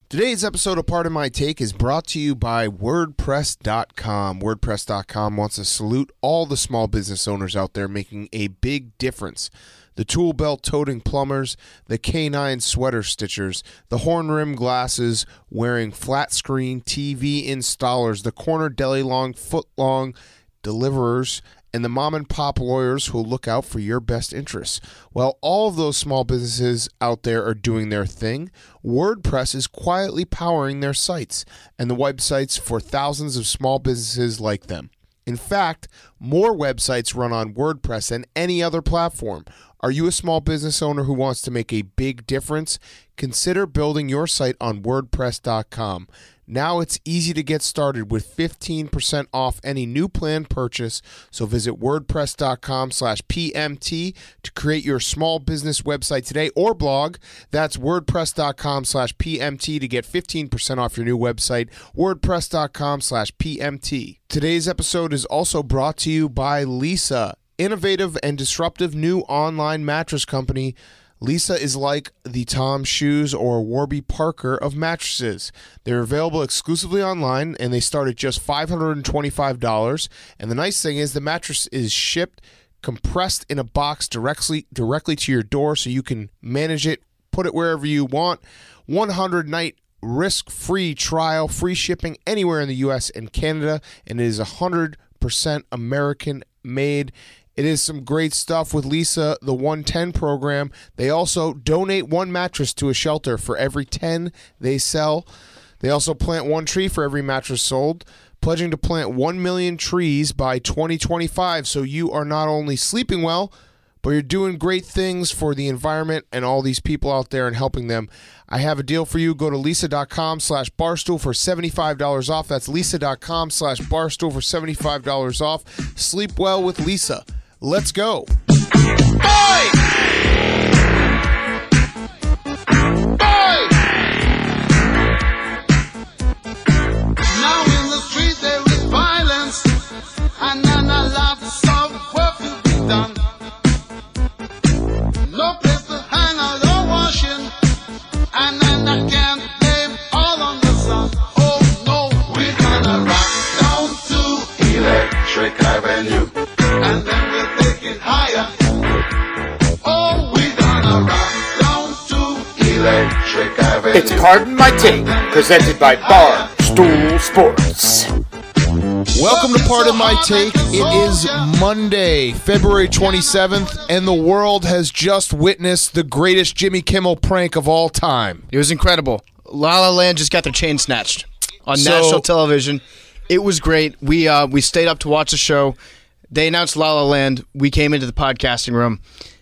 Today's episode of Pardon My Take is brought to you by WordPress.com. WordPress.com wants to salute all the small business owners out there making a big difference. The tool belt toting plumbers, the canine sweater stitchers, the horn rim glasses wearing flat screen TV installers, the corner deli long, foot long deliverers, and the mom and pop lawyers who look out for your best interests. While all of those small businesses out there are doing their thing, WordPress is quietly powering their sites and the websites for thousands of small businesses like them. In fact, more websites run on WordPress than any other platform. Are you a small business owner who wants to make a big difference? Consider building your site on WordPress.com. Now it's easy to get started with 15% off any new plan purchase. So visit WordPress.com/PMT to create your small business website today or blog. That's WordPress.com/PMT to get 15% off your new website. WordPress.com/PMT. Today's episode is also brought to you by Leesa, innovative and disruptive new online mattress company. Leesa is like the Tom Shoes or Warby Parker of mattresses. They're available exclusively online, and they start at just $525. And the nice thing is the mattress is shipped compressed in a box directly to your door, so you can manage it, put it wherever you want. 100-night risk-free trial, free shipping anywhere in the U.S. and Canada, and it is 100% American-made. It is some great stuff with Leesa, the 110 program. They also donate one mattress to a shelter for every 10 they sell. They also plant one tree for every mattress sold, pledging to plant 1 million trees by 2025. So you are not only sleeping well, but you're doing great things for the environment and all these people out there and helping them. I have a deal for you. Go to Leesa.com/Barstool for $75 off. That's Leesa.com/Barstool for $75 off. Sleep well with Leesa. Let's go. Boy! Now in the street there is violence, and a lot of work to be done. No place to hang out or washing, and I can't blame all on the sun. Oh no, we're gonna rock down to Electric Avenue, and then we'll take it higher. Oh, we're gonna rock down to Electric Avenue. It's Pardon My Take, presented by Barstool Sports. Welcome to Pardon My Take. It is Monday, February 27th, and the world has just witnessed the greatest Jimmy Kimmel prank of all time. It was incredible. La La Land just got their chain snatched on national television. It was great. We stayed up to watch the show. They announced La La Land. We came into the podcasting room,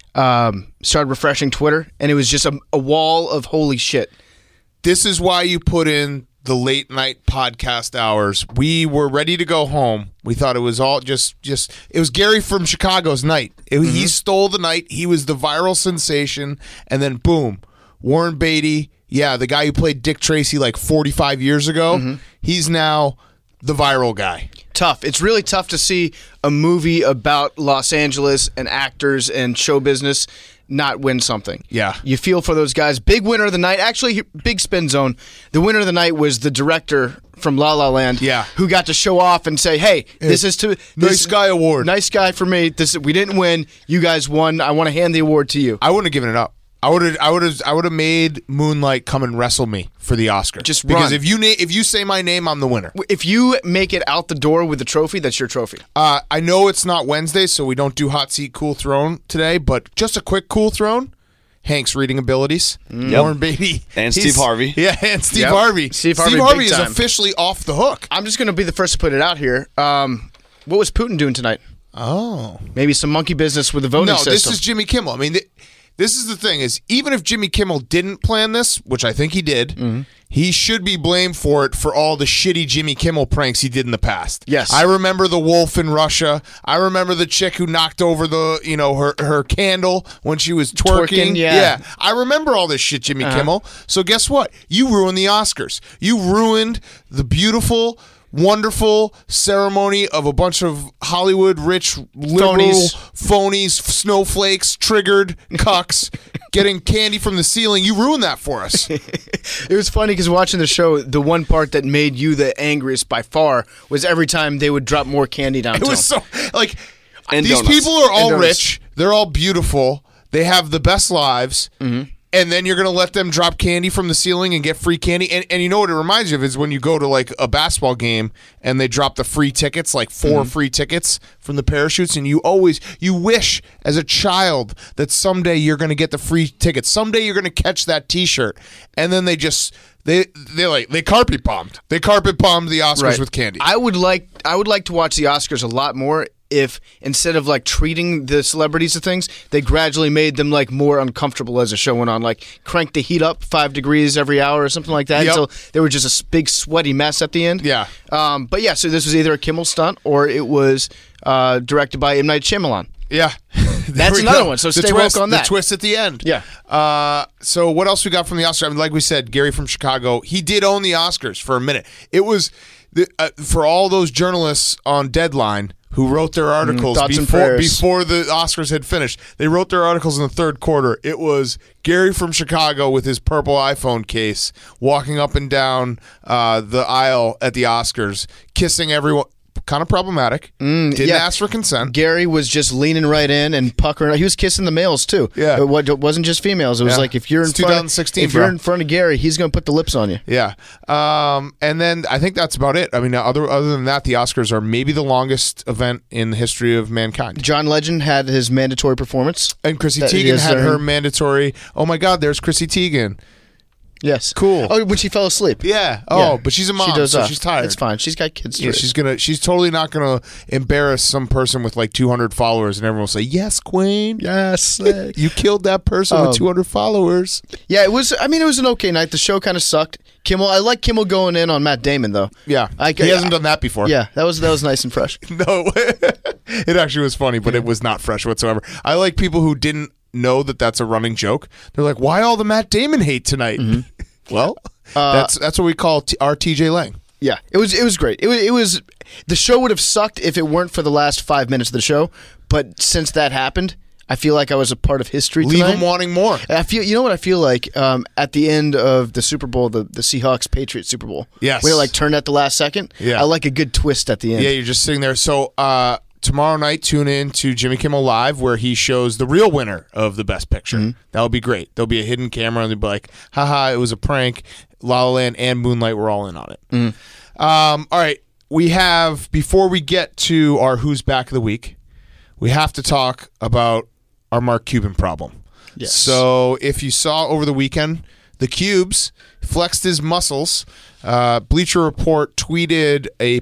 started refreshing Twitter, and it was just a wall of holy shit. This is why you put in the late night podcast hours. We were ready to go home. We thought it was all just it was Gary from Chicago's night. He stole the night. He was the viral sensation, and then boom, Warren Beatty, the guy who played Dick Tracy like 45 years ago, he's now the viral guy. Tough. It's really tough to see a movie about Los Angeles and actors and show business not win something. Yeah. You feel for those guys. Big winner of the night. Actually, big spin zone. The winner of the night was the director from La La Land, who got to show off and say, hey, this is to... Nice guy award. Nice guy for me. We didn't win. You guys won. I want to hand the award to you. I wouldn't have given it up. I would have made Moonlight come and wrestle me for the Oscar. Just because run. if you say my name, I'm the winner. If you make it out the door with the trophy, that's your trophy. I know it's not Wednesday, so we don't do hot seat cool throne today, but just a quick cool throne. Hank's reading abilities. Warren Beatty. And Steve Harvey. Yeah, and Steve Harvey. Steve Harvey is officially off the hook. I'm just going to be the first to put it out here. What was Putin doing tonight? Oh. Maybe some monkey business with the voting system. No, this is Jimmy Kimmel. I mean, this is the thing, is even if Jimmy Kimmel didn't plan this, which I think he did, he should be blamed for it for all the shitty Jimmy Kimmel pranks he did in the past. Yes. I remember the wolf in Russia. I remember the chick who knocked over her candle when she was twerking. Yeah. I remember all this shit, Jimmy Kimmel. So guess what? You ruined the Oscars. You ruined the beautiful wonderful ceremony of a bunch of Hollywood rich liberal phonies, snowflakes, triggered cucks getting candy from the ceiling. You ruined that for us. It was funny because watching the show, the one part that made you the angriest by far was every time they would drop more candy down. It was so like And these donuts. people are all And donuts. rich. They're all beautiful. They have the best lives. And then you're going to let them drop candy from the ceiling and get free candy. And you know what it reminds you of is when you go to like a basketball game and they drop the free tickets, like 4 free tickets from the parachutes. And you wish as a child that someday you're going to get the free tickets. Someday you're going to catch that T-shirt. And then they carpet bombed. They carpet bombed the Oscars with candy. I would like to watch the Oscars a lot more if instead of like treating the celebrities to things, they gradually made them like more uncomfortable as the show went on. Like crank the heat up 5 degrees every hour or something like that. Yep. So they were just a big sweaty mess at the end. Yeah. But yeah, so this was either a Kimmel stunt or it was directed by M. Night Shyamalan. Yeah. That's another one, so stay woke on that. The twist at the end. Yeah. So what else we got from the Oscars? I mean, like we said, Gary from Chicago, he did own the Oscars for a minute. It was for all those journalists on Deadline who wrote their articles thoughts and before prayers. the Oscars had finished. They wrote their articles in the third quarter. It was Gary from Chicago with his purple iPhone case walking up and down the aisle at the Oscars, kissing everyone. Kind of problematic. Didn't yeah. ask for consent. Gary was just leaning right in and puckering. He was kissing the males too. Yeah. It wasn't just females. It was Yeah. like if you're in It's front, 2016, if you're bro. in front of Gary, he's going to put the lips on you. Yeah. And then I think that's about it. I mean, other than that, the Oscars are maybe the longest event in the history of mankind. John Legend had his mandatory performance. And Chrissy That Teigen is had her her- mandatory. Oh my God, there's Chrissy Teigen. Yes. Cool. Oh, when she fell asleep. Yeah. Oh, but she's a mom, She does so off. she's tired. It's fine. She's got kids. To Yeah, raise. she's totally not gonna embarrass some person with like 200 followers, and everyone will say, "Yes, Queen, Yes. you killed that person with 200 followers." Yeah, it was. I mean, it was an okay night. The show kind of sucked. Kimmel. I like Kimmel going in on Matt Damon though. Yeah, he hasn't done that before. Yeah, that was nice and fresh. No, it actually was funny, but it was not fresh whatsoever. I like people who didn't know that that's a running joke. They're like, "Why all the Matt Damon hate tonight?" Well, that's what we call our TJ Lang. Yeah, it was great. It was the show would have sucked if it weren't for the last 5 minutes of the show. But since that happened, I feel like I was a part of history. Leave tonight. them wanting more. I feel. You know what I feel like at the end of the Super Bowl, the Seahawks Patriots Super Bowl. Yes. when it like turned at the last second. Yeah. I like a good twist at the end. Yeah, you're just sitting there. So tomorrow night, tune in to Jimmy Kimmel Live, where he shows the real winner of the Best Picture. That would be great. There'll be a hidden camera, and they'll be like, haha, it was a prank. La La Land and Moonlight were all in on it. All right, we have, before we get to our Who's Back of the Week, we have to talk about our Mark Cuban problem. Yes. So if you saw over the weekend, the Cubes flexed his muscles. Bleacher Report tweeted a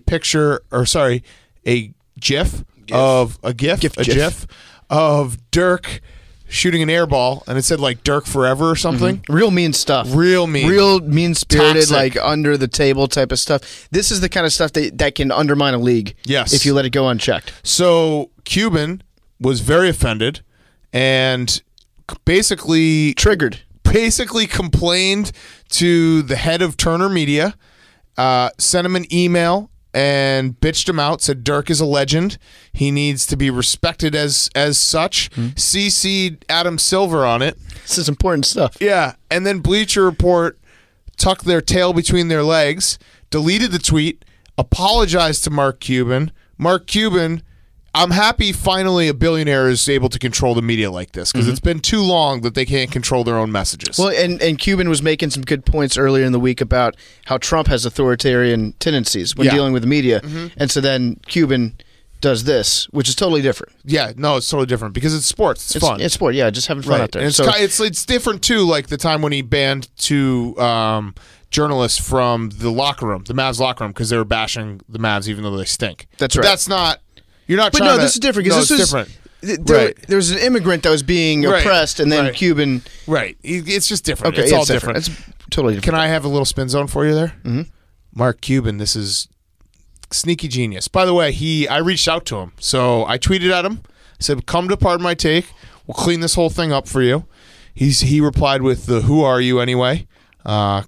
GIF of Dirk shooting an air ball, and it said like Dirk Forever or something. Real mean stuff. Real mean. Real mean-spirited, Toxic. like under the table type of stuff. This is the kind of stuff that can undermine a league. Yes. if you let it go unchecked. So Cuban was very offended and basically Triggered. complained to the head of Turner Media, sent him an email and bitched him out, said Dirk is a legend. He needs to be respected as such. CC'd Adam Silver on it. This is important stuff. Yeah. And then Bleacher Report tucked their tail between their legs, deleted the tweet, apologized to Mark Cuban. Mark Cuban, I'm happy finally a billionaire is able to control the media like this, because it's been too long that they can't control their own messages. Well, and Cuban was making some good points earlier in the week about how Trump has authoritarian tendencies when Yeah. dealing with the media. And so then Cuban does this, which is totally different. yeah, no, it's totally different because it's sports. It's fun. It's sport, yeah, just having fun out there. And it's different too, like the time when he banned two journalists from the locker room, the Mavs locker room, because they were bashing the Mavs even though they stink. That's But right. that's not. You're not. But trying no, to, this is different No, because it's this different. There was an immigrant that was being Right, oppressed, and then right. Cuban. Right. It's just different. Okay, it's yeah, all different. It's totally different. Can I have a little spin zone for you there? Mm-hmm. Mark Cuban, this is sneaky genius. By the way, I reached out to him. So I tweeted at him. I said, come to Pardon My Take. We'll clean this whole thing up for you. He replied with the "Who are you anyway?" I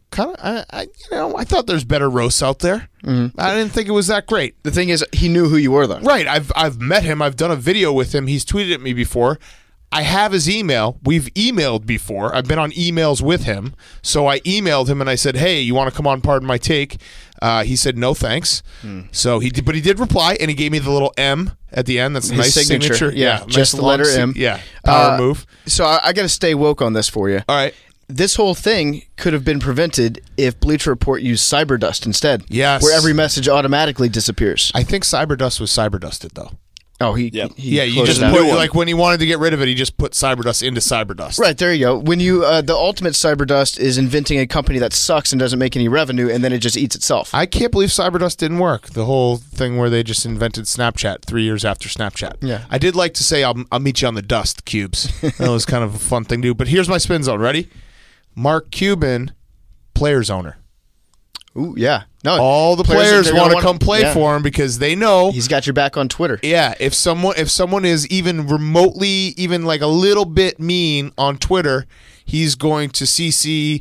thought there's better roasts out there. I didn't think it was that great. The thing is, he knew who you were, though. Right. I've met him. I've done a video with him. He's tweeted at me before. I have his email. We've emailed before. I've been on emails with him. So I emailed him and I said, "Hey, you want to come on Pardon My Take?" He said, "No, thanks." So he did reply, and he gave me the little M at the end. That's a His nice signature. Yeah, nice just the long letter M. Yeah, power move. So I got to stay woke on this for you. All right. This whole thing could have been prevented if Bleacher Report used Cyberdust instead. Yes. Where every message automatically disappears. I think Cyberdust was Cyberdusted, though. Oh, he You closed just it out. put, like when he wanted to get rid of it, he just put Cyberdust into Cyberdust. Right, there you go. When you the ultimate Cyberdust is inventing a company that sucks and doesn't make any revenue, and then it just eats itself. I can't believe Cyberdust didn't work. The whole thing where they just invented Snapchat 3 years after Snapchat. Yeah. I did like to say I'll meet you on the dust, Cubes. That was kind of a fun thing to do. But here's my spin zone. Ready? Mark Cuban, players owner. Ooh, yeah. No, All the players want to come play for him because they know he's got your back on Twitter. Yeah, if someone is even remotely, even like a little bit mean on Twitter, he's going to CC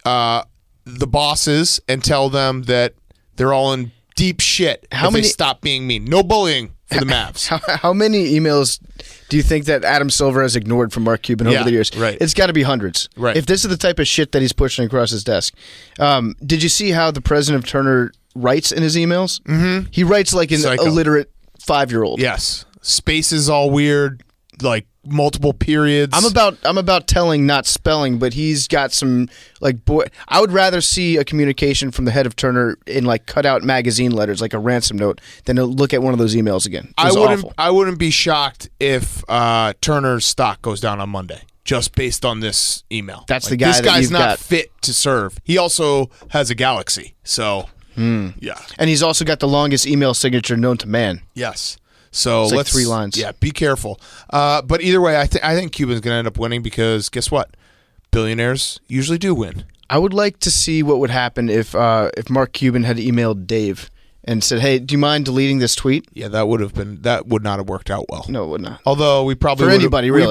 the bosses and tell them that they're all in deep shit if they stop being mean. No bullying for the Mavs. How many emails do you think that Adam Silver has ignored from Mark Cuban over the years? Right. It's got to be hundreds. Right. If this is the type of shit that he's pushing across his desk. Did you see how the president of Turner writes in his emails? Mm-hmm. He writes like an Psycho. illiterate 5-year-old. Yes, space is all weird, like multiple periods. I'm about telling, not spelling, but he's got some like boy. I would rather see a communication from the head of Turner in like cut out magazine letters, like a ransom note, than to look at one of those emails again. It was awful. I wouldn't be shocked if Turner's stock goes down on Monday. Just based on this email. That's the guy This that guy's you've not got. fit to serve. He also has a Galaxy. So, yeah. And he's also got the longest email signature known to man. Yes. So It's like let's 3 lines. Yeah, be careful. But either way, I think Cuban's going to end up winning because guess what? Billionaires usually do win. I would like to see what would happen if Mark Cuban had emailed Dave and said, "Hey, do you mind deleting this tweet?" Yeah, that would not have worked out well. No, it would not. Although we probably For would've- anybody, really.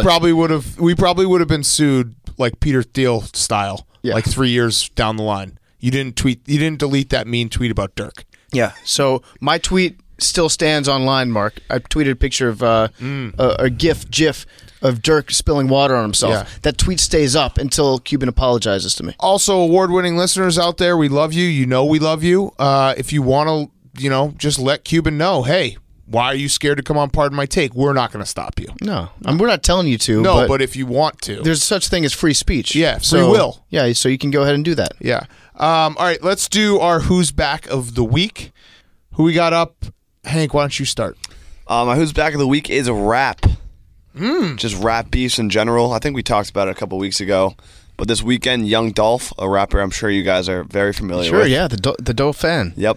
we probably would have been sued like Peter Thiel style, Yeah. like 3 years down the line. You didn't delete that mean tweet about Dirk. Yeah. So my tweet still stands online, Mark. I tweeted a picture of a GIF of Dirk spilling water on himself. Yeah. That tweet stays up until Cuban apologizes to me. Also, award-winning listeners out there, we love you. You know we love you. If you want to, just let Cuban know, hey, why are you scared to come on Pardon My Take? We're not going to stop you. No, we're not telling you to. No, but if you want to. there's such thing as free speech. Yeah, free will. Yeah, so you can go ahead and do that. Yeah. All right, let's do our Who's Back of the Week. Who we got up? Hank, why don't you start? My Who's Back of the Week is rap. Just rap beefs in general. I think we talked about it a couple weeks ago. But this weekend, Young Dolph, a rapper I'm sure you guys are very familiar with. Sure, yeah, the Doe fan. Yep.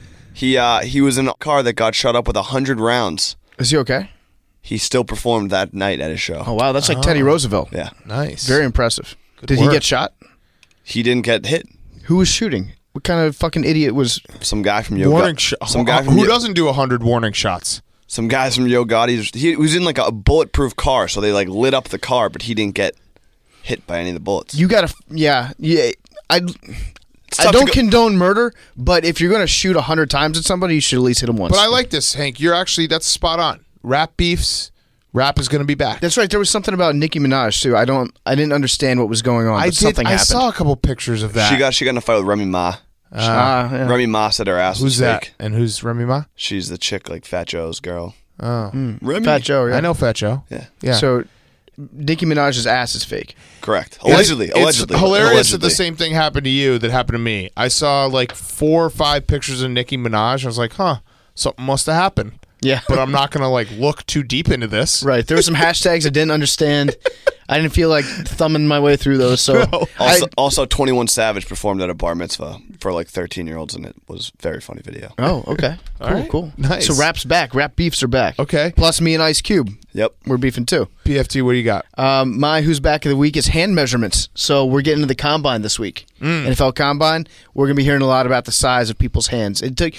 He was in a car that got shot up with 100 rounds. Is he okay? He still performed that night at his show. Oh, wow, that's like Teddy Roosevelt. Yeah. Nice. Very impressive. Did work. he get shot? He didn't get hit. Who was shooting? What kind of fucking idiot was... Some guy from Yo warning Gotti. shot. Some guy from Who Yo- doesn't do 100 warning shots? Some guys from Yo Gotti. He was in like a bulletproof car, so they like lit up the car, but he didn't get hit by any of the bullets. You gotta... Yeah. I tough don't to go- condone murder, but if you're going to shoot 100 times at somebody, you should at least hit him once. But I like this, Hank. That's spot on. Rap beefs. Rap is going to be back. That's right. There was something about Nicki Minaj, too. I didn't understand what was going on, but something I happened. saw a couple pictures of that. She got in a fight with Remy Ma. Yeah. Remy Ma said her ass Who's was that? fake. And who's Remy Ma? She's the chick like Fat Joe's girl. Oh, Remy. Fat Joe, yeah. I know Fat Joe. Yeah. Yeah. So Nicki Minaj's ass is fake. Correct. Allegedly. It's hilarious that the Allegedly. same thing happened to you that happened to me. I saw like 4 or 5 pictures of Nicki Minaj. I was like, huh, something must have happened. Yeah. But I'm not going to like look too deep into this. Right. There were some hashtags I didn't understand. I didn't feel like thumbing my way through those. So Also, 21 Savage performed at a bar mitzvah for like 13-year-olds, and it was a very funny video. Oh, okay. Cool. Nice. So rap's back. Rap beefs are back. Okay. Plus me and Ice Cube. Yep. We're beefing too. PFT, what do you got? My Who's Back of the Week is hand measurements. So we're getting to the Combine this week. NFL Combine, we're going to be hearing a lot about the size of people's hands.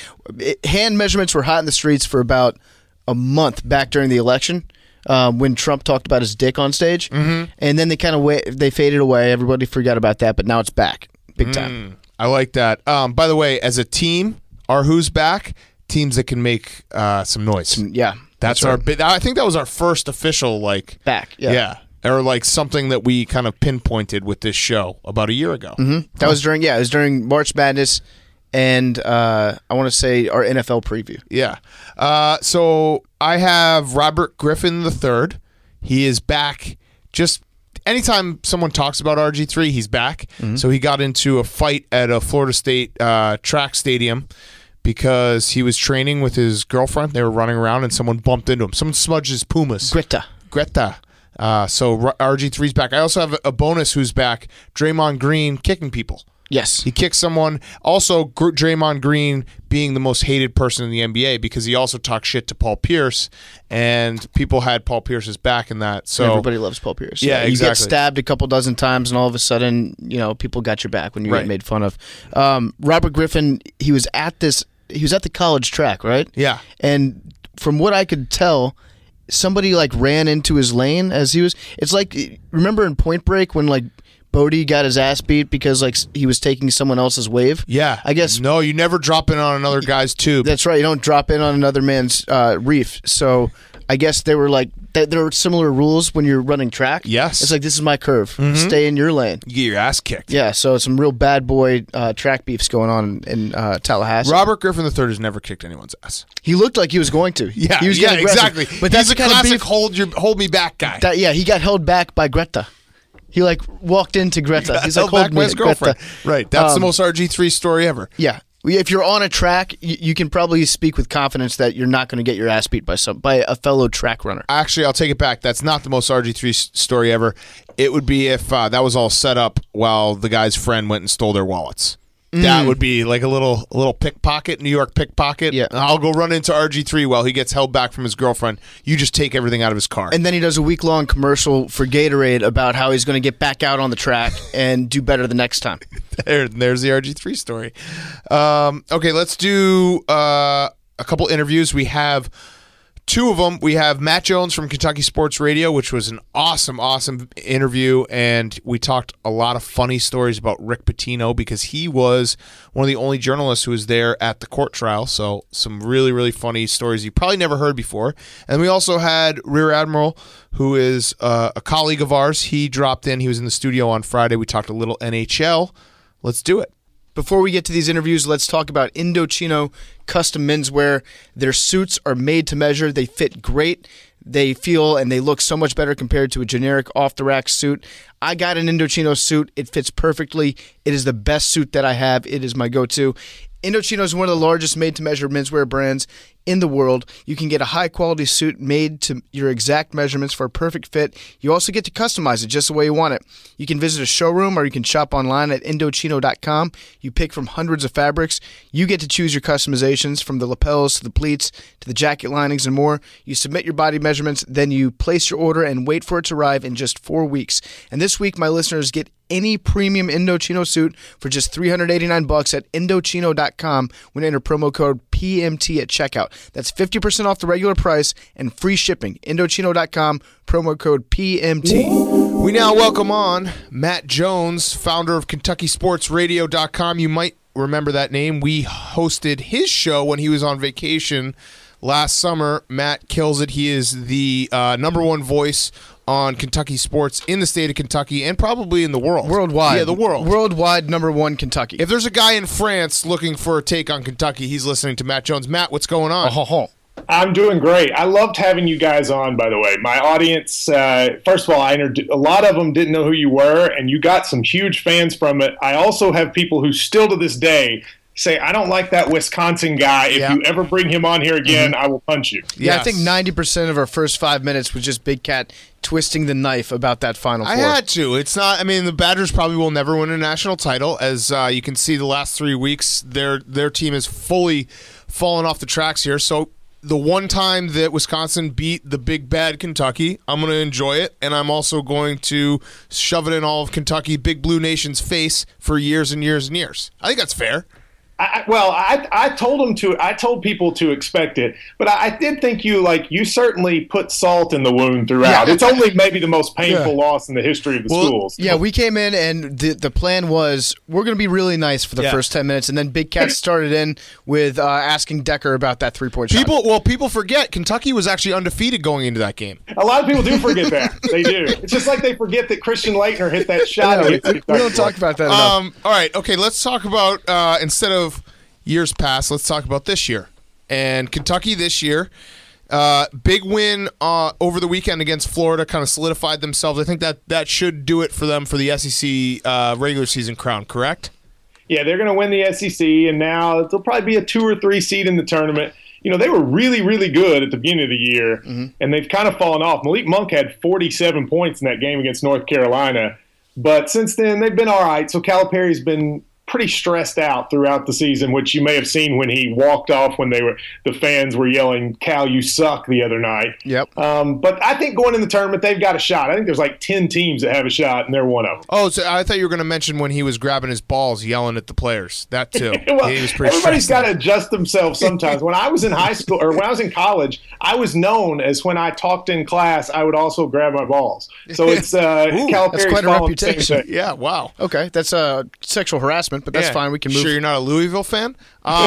Hand measurements were hot in the streets for about a month back during the election when Trump talked about his dick on stage. And then they kind of they faded away. Everybody forgot about that, but now it's back. big time. I like that. By the way, as a team, our Who's Back, teams that can make some noise. Yeah, That's our bit. I think that was our first official back. Yeah. Or like something that we kind of pinpointed with this show about a year ago. That was during March Madness, and I want to say our NFL preview. Yeah. So I have Robert Griffin III. He is back. Just anytime someone talks about RG3, he's back. So he got into a fight at a Florida State track stadium because he was training with his girlfriend. They were running around and someone bumped into him. Someone smudged his Pumas. Greta. So RG3's back. I also have a bonus who's back, Draymond Green kicking people. Yes. He kicked someone. Also, Draymond Green being the most hated person in the NBA because he also talked shit to Paul Pierce, and people had Paul Pierce's back in that. So everybody loves Paul Pierce. Yeah, You get exactly. stabbed a couple dozen times, and all of a sudden, people got your back when you get made fun of. Robert Griffin, he was at the college track, right? Yeah. And from what I could tell, somebody ran into his lane as he was. It's like, remember in Point Break when Bodie got his ass beat because he was taking someone else's wave? Yeah. I guess. No, you never drop in on another guy's tube. That's right. You don't drop in on another man's reef. So I guess they were there were similar rules when you're running track. Yes. It's like, this is my curve. Stay in your lane. You get your ass kicked. Yeah, so some real bad boy track beefs going on in Tallahassee. Robert Griffin III has never kicked anyone's ass. He looked like he was going to. Yeah, he was getting aggressive. exactly. But that's He's the a kind classic of beef hold me back guy. he got held back by Greta. He walked into Greta. He's like, held back hold by me, his girlfriend. Greta. Right. That's the most RG3 story ever. Yeah. If you're on a track, you can probably speak with confidence that you're not going to get your ass beat by a fellow track runner. Actually, I'll take it back. That's not the most RG3 story ever. It would be if that was all set up while the guy's friend went and stole their wallets. That would be like a little pickpocket, New York pickpocket. Yeah. I'll go run into RG3 while he gets held back from his girlfriend. You just take everything out of his car. And then he does a week-long commercial for Gatorade about how he's going to get back out on the track and do better the next time. There's the RG3 story. Okay, let's do a couple interviews. We have two of them. We have Matt Jones from Kentucky Sports Radio, which was an awesome interview, and we talked a lot of funny stories about Rick Pitino because he was one of the only journalists who was there at the court trial, so some really, really funny stories you probably never heard before. And we also had Rear Admiral, who is a colleague of ours. He dropped in. He was in the studio on Friday. We talked a little NHL. Let's do it. Before we get to these interviews, let's talk about Indochino Custom Menswear. Their suits are made to measure. They fit great. They feel and they look so much better compared to a generic off-the-rack suit. I got an Indochino suit. It fits perfectly. It is the best suit that I have. It is my go-to. Indochino is one of the largest made-to-measure menswear brands in the world. You can get a high-quality suit made to your exact measurements for a perfect fit. You also get to customize it just the way you want it. You can visit a showroom or you can shop online at Indochino.com. You pick from hundreds of fabrics. You get to choose your customizations from the lapels to the pleats to the jacket linings and more. You submit your body measurements, then you place your order and wait for it to arrive in just 4 weeks. And this week, my listeners get any premium Indochino suit for just $389 at Indochino.com when you enter promo code PMT at checkout. That's 50% off the regular price and free shipping. Indochino.com, promo code PMT. We now welcome on Matt Jones, founder of KentuckySportsRadio.com. You might remember that name. We hosted his show when he was on vacation last summer. Matt kills it. He is the number one voice on Kentucky sports in the state of Kentucky and probably in the world. Worldwide. Yeah, the world. Worldwide number one Kentucky. If there's a guy in France looking for a take on Kentucky, he's listening to Matt Jones. Matt, what's going on? I'm doing great. I loved having you guys on, by the way. My audience, first of all, a lot of them didn't know who you were, and you got some huge fans from it. I also have people who still to this day say, I don't like that Wisconsin guy. If you ever bring him on here again, I will punch you. Yeah, I think 90% of our first 5 minutes was just Big Cat twisting the knife about that Final Four. I had to. It's not. I mean, the Badgers probably will never win a national title. As you can see, the last 3 weeks, their team has fully fallen off the tracks here. So the one time that Wisconsin beat the big bad Kentucky, I'm going to enjoy it, and I'm also going to shove it in all of Kentucky, Big Blue Nation's face for years and years and years. I think that's fair. I told people to expect it, but I did think you certainly put salt in the wound throughout. It's only maybe the most painful loss in the history of the schools. Yeah, we came in and the plan was we're going to be really nice for the first 10 minutes, and then Big Cat started in with asking Decker about that 3-point shot. People forget Kentucky was actually undefeated going into that game. A lot of people do forget that. They do. It's just like they forget that Christian Laettner hit that shot. We don't talk about that enough. All right, okay, let's talk about instead of years past, let's talk about this year. And Kentucky this year, big win over the weekend against Florida, kind of solidified themselves. I think that should do it for them for the SEC regular season crown, correct? Yeah, they're going to win the SEC, and now they'll probably be a 2 or 3 seed in the tournament. You know, they were really, really good at the beginning of the year, and they've kind of fallen off. Malik Monk had 47 points in that game against North Carolina, but since then they've been all right. So Calipari's been pretty stressed out throughout the season, which you may have seen when he walked off when the fans were yelling, "Cal, you suck," the other night. Yep. But I think going in the tournament, they've got a shot. I think there's like 10 teams that have a shot, and they're one of them. Oh, so I thought you were going to mention when he was grabbing his balls, yelling at the players. That too. Well, he was pretty everybody's stressed got to adjust themselves sometimes. When I was in high school or when I was in college, I was known as when I talked in class, I would also grab my balls. So it's Calipari's that's quite a reputation. Yeah, wow. Okay, that's sexual harassment, but that's fine. We can move. Sure you're not a Louisville fan?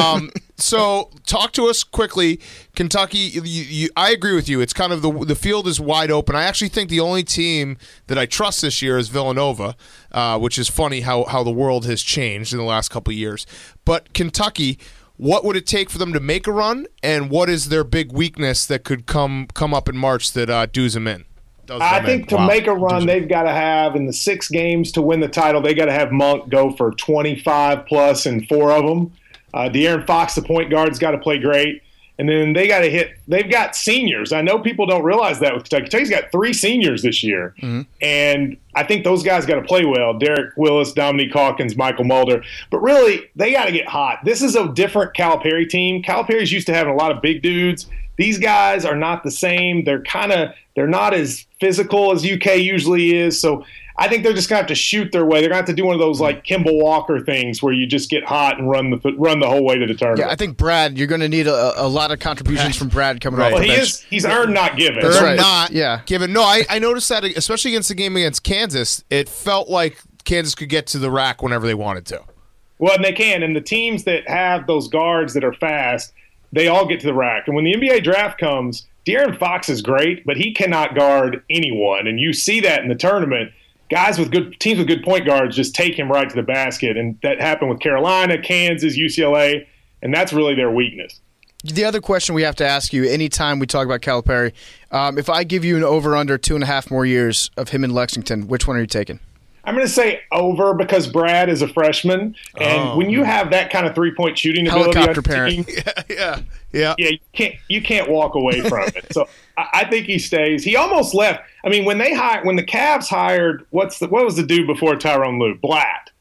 So talk to us quickly. Kentucky, I agree with you. It's kind of the field is wide open. I actually think the only team that I trust this year is Villanova, which is funny how the world has changed in the last couple of years. But Kentucky, what would it take for them to make a run, and what is their big weakness that could come up in March that does them in? I think to make a run, they've got to have, in the 6 games to win the title, they got to have Monk go for 25-plus in 4 of them. De'Aaron Fox, the point guard, has got to play great. And then they got to hit – they've got seniors. I know people don't realize that with Kentucky. Kentucky's got 3 seniors this year. And I think those guys got to play well. Derek Willis, Dominique Hawkins, Michael Mulder. But really, they got to get hot. This is a different Calipari team. Calipari's used to having a lot of big dudes. These guys are not the same. They're not as physical as UK usually is. So I think they're just going to have to shoot their way. They're going to have to do one of those like Kimball Walker things where you just get hot and run the whole way to the tournament. Yeah, I think Brad, you're going to need a lot of contributions from Brad coming off the bench. He's earned, not given. That's right. Not given. No, I noticed that, especially against the game against Kansas, it felt like Kansas could get to the rack whenever they wanted to. Well, and they can. And the teams that have those guards that are fast, they all get to the rack. And when the NBA draft comes, De'Aaron Fox is great, but he cannot guard anyone. And you see that in the tournament. Guys with teams with good point guards just take him right to the basket. And that happened with Carolina, Kansas, UCLA, and that's really their weakness. The other question we have to ask you anytime we talk about Calipari, if I give you an over-under 2.5 more years of him in Lexington, which one are you taking? I'm going to say over because Brad is a freshman, and when you have that kind of 3-point shooting ability, helicopter parent, yeah, you can't walk away from it. So I think he stays. He almost left. I mean, when the Cavs hired what was the dude before Tyronn Lue? Blatt.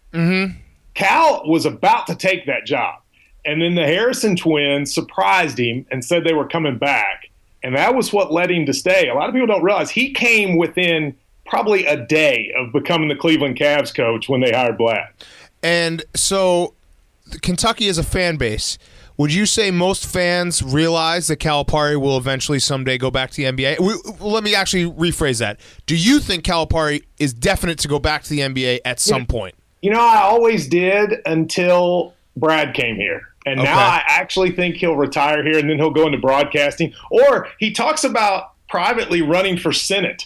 Cal was about to take that job, and then the Harrison twins surprised him and said they were coming back, and that was what led him to stay. A lot of people don't realize he came within probably a day of becoming the Cleveland Cavs coach when they hired Blatt. And so Kentucky is a fan base. Would you say most fans realize that Calipari will eventually someday go back to the NBA? Let me actually rephrase that. Do you think Calipari is definite to go back to the NBA at some point? You know, I always did until Brad came here. And now I actually think he'll retire here and then he'll go into broadcasting. Or he talks about privately running for Senate.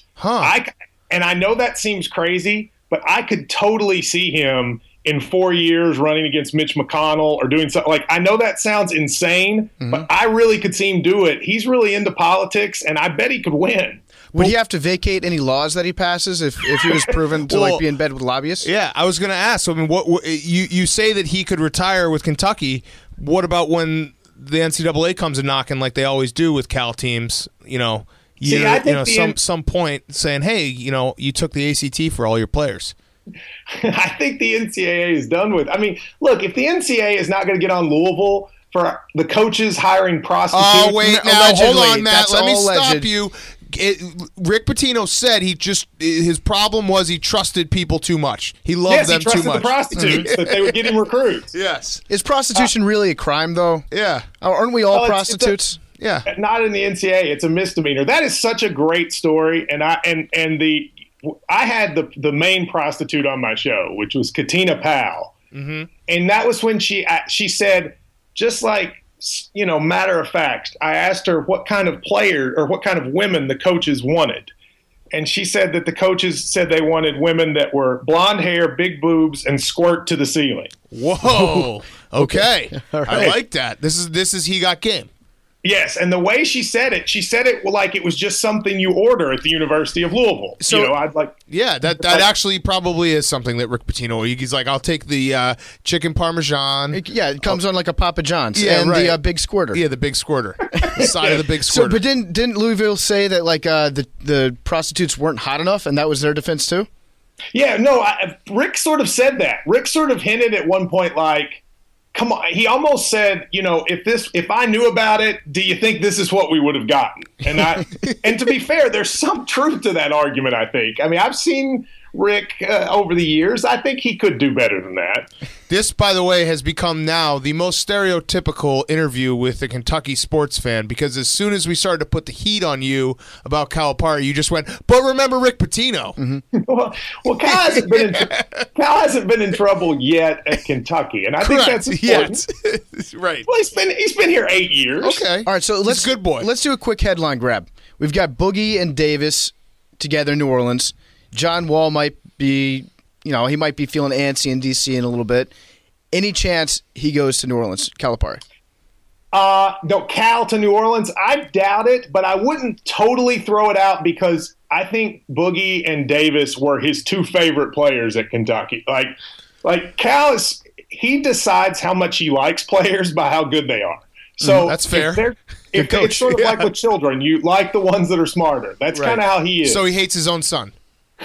And I know that seems crazy, but I could totally see him in 4 years running against Mitch McConnell or doing something. Like, I know that sounds insane, but I really could see him do it. He's really into politics, and I bet he could win. Would he have to vacate any laws that he passes if he was proven to be in bed with lobbyists? Yeah, I was going to ask. I mean, what you say that he could retire with Kentucky. What about when the NCAA comes a knocking like they always do with Cal teams? Some point saying, hey, you took the ACT for all your players. I think the NCAA is done with. I mean, look, if the NCAA is not going to get on Louisville for the coaches hiring prostitutes. Oh, wait, now hold on, Matt. Let me stop you. Rick Pitino said his problem was he trusted people too much. He loved them he trusted too much. the prostitutes that they would get him recruits. Yes. Is prostitution really a crime, though? Yeah. Aren't we all Well, prostitutes? Yeah. Not in the NCAA. It's a misdemeanor. That is such a great story, and I had the main prostitute on my show, which was Katina Powell, and that was when she said, just like, matter of fact, I asked her what kind of player or what kind of women the coaches wanted. And she said that the coaches said they wanted women that were blonde hair, big boobs, and squirt to the ceiling. Whoa. Okay. All right. I like that. This is he got game. Yes, and the way she said it like it was just something you order at the University of Louisville. So- I'd like. Yeah, that actually probably is something that Rick Pitino. He's like, I'll take the chicken parmesan. It comes on like a Papa John's Yeah, and right. the big squirter. Yeah, the big squirter. The side of the big So, squirter. but didn't Louisville say that like the prostitutes weren't hot enough, and that was their defense too? Yeah, no, Rick sort of said that. Rick sort of hinted at one point, like, come on. He almost said, if I knew about it, do you think this is what we would have gotten? And to be fair, there's some truth to that argument, I think. I mean, I've seen Rick over the years. I think he could do better than that. This, by the way, has become now the most stereotypical interview with a Kentucky sports fan, because as soon as we started to put the heat on you about Calipari, you just went, but remember Rick Pitino. Mm-hmm. Well, Cal hasn't been in trouble yet at Kentucky, and I think that's important. Yes. Right. Well, he's been here 8 years. Okay. All right, so He's a good boy. Let's do a quick headline grab. We've got Boogie and Davis together in New Orleans. John Wall might be, he might be feeling antsy in D.C. in a little bit. Any chance he goes to New Orleans, Calipari? No, Cal to New Orleans. I doubt it, but I wouldn't totally throw it out because I think Boogie and Davis were his two favorite players at Kentucky. Like Cal he decides how much he likes players by how good they are. So that's fair. It's sort of like with children. You like the ones that are smarter. That's Right. kind of how he is. So he hates his own son.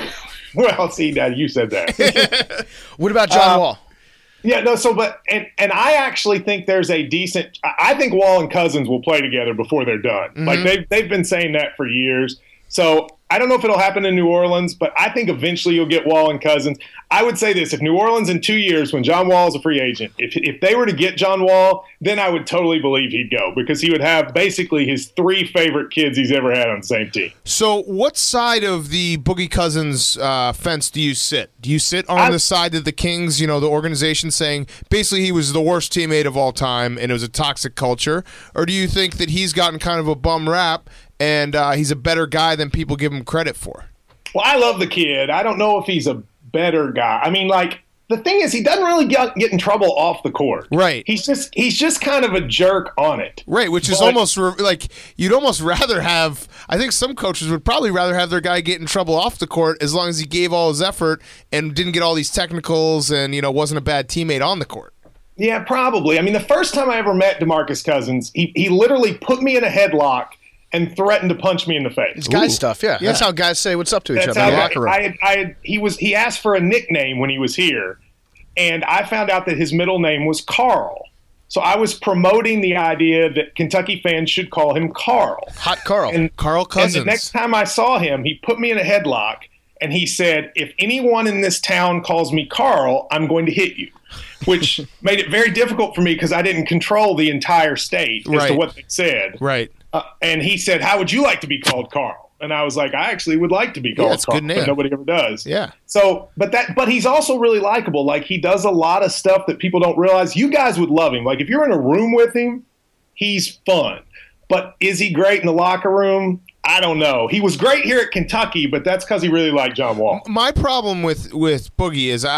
Well, see, Dad, you said that. What about John Wall? Yeah, no. So, and I actually think there's a decent. I think Wall and Cousins will play together before they're done. Like they've been saying that for years. So I don't know if it'll happen in New Orleans, but I think eventually you'll get Wall and Cousins. I would say this: if New Orleans in 2 years, when John Wall is a free agent, if they were to get John Wall, then I would totally believe he'd go because he would have basically his three favorite kids he's ever had on the same team. So what side of the Boogie Cousins fence do you sit? Do you sit on the side of the Kings, the organization saying basically he was the worst teammate of all time and it was a toxic culture? Or do you think that he's gotten kind of a bum rap and he's a better guy than people give him credit for? Well, I love the kid. I don't know if he's a better guy. I mean, like, the thing is, he doesn't really get in trouble off the court. Right. He's just kind of a jerk on it. Right, which is almost like you'd almost rather have. I think some coaches would probably rather have their guy get in trouble off the court as long as he gave all his effort and didn't get all these technicals and wasn't a bad teammate on the court. Yeah, probably. I mean, the first time I ever met DeMarcus Cousins, he literally put me in a headlock and threatened to punch me in the face. It's guy stuff, yeah. That's how guys say what's up to each That's other in the how locker room. he asked for a nickname when he was here, and I found out that his middle name was Carl. So I was promoting the idea that Kentucky fans should call him Carl. Hot Carl. Carl Cousins. And the next time I saw him, he put me in a headlock, and he said, if anyone in this town calls me Carl, I'm going to hit you, which made it very difficult for me because I didn't control the entire state as to what they said. Right. And he said, how would you like to be called Carl? And I was like, I actually would like to be called that's a Carl, good name. but nobody ever does. Yeah. So, but he's also really likable. Like, he does a lot of stuff that people don't realize. You guys would love him. Like, if you're in a room with him, he's fun. But is he great in the locker room? I don't know. He was great here at Kentucky, but that's because he really liked John Wall. My problem with Boogie is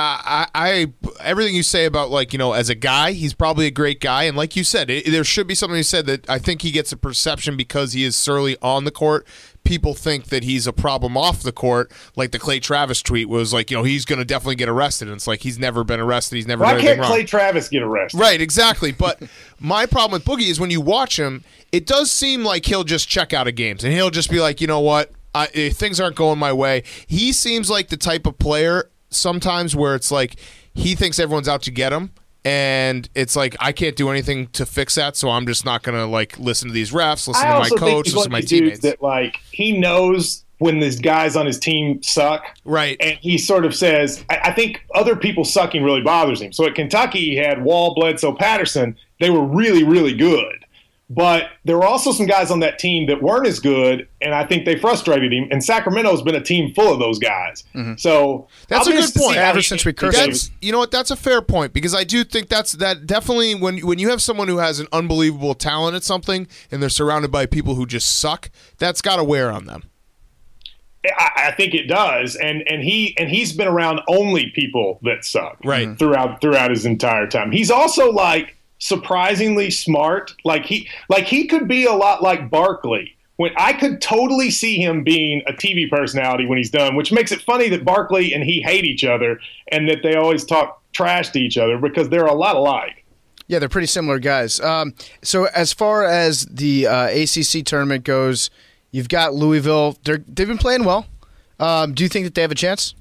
I everything you say about, like, as a guy, he's probably a great guy, and like you said, there should be something you said that I think he gets a perception because he is surly on the court. People think that he's a problem off the court, like the Clay Travis tweet was like, he's going to definitely get arrested, and it's like he's never been arrested, he's never done Why anything can't wrong. Clay Travis get arrested? Right, exactly. But my problem with Boogie is when you watch him, it does seem like he'll just check out of games and he'll just be like, you know what, things aren't going my way. He seems like the type of player sometimes where it's like he thinks everyone's out to get him, And it's like I can't do anything to fix that, so I'm just not gonna like listen to these refs, listen I to my also think coach, he's listen to one my of these dudes teammates. that like he knows when these guys on his team suck, Right. and he sort of says, I think other people sucking really bothers him. So at Kentucky, he had Wall, Bledsoe, Patterson. They were really, really good. But there were also some guys on that team that weren't as good, and I think they frustrated him. And Sacramento's been a team full of those guys. So That's I'll a be good interested to see point. how Ever he- since we he cursed does. him. You know what? That's a fair point because I do think that definitely when you have someone who has an unbelievable talent at something and they're surrounded by people who just suck, that's got to wear on them. I think it does, and he's been around only people that suck Right. throughout his entire time. He's also like surprisingly smart. Like he could be a lot like Barkley. When I could totally see him being a TV personality when he's done, which makes it funny that Barkley and he hate each other and that they always talk trash to each other because they're a lot alike. Yeah, they're pretty similar guys. So as far as the ACC tournament goes, you've got Louisville. They've been playing well. Do you think that they have a chance?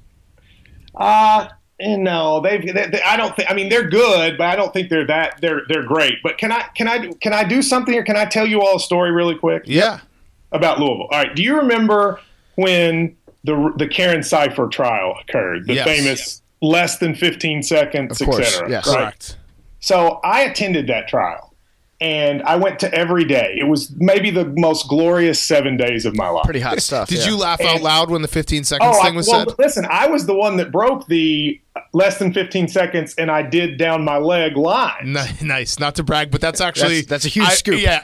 No, I don't think. I mean, they're good, but I don't think they're great. But can I do something, or can I tell you all a story really quick? Yeah. About Louisville. All right. Do you remember when the Karen Cipher trial occurred? The Yes. famous less than 15 seconds, Of course, etc. yes. Right? Correct. So I attended that trial, and I went to every day. It was maybe the most glorious 7 days of my life. Pretty hot stuff. Did yeah. you laugh out loud when the 15 seconds thing was said? Listen, I was the one that broke the less than 15 seconds, and I did down my leg line. Nice. Not to brag, but that's actually That's a huge scoop. Yeah.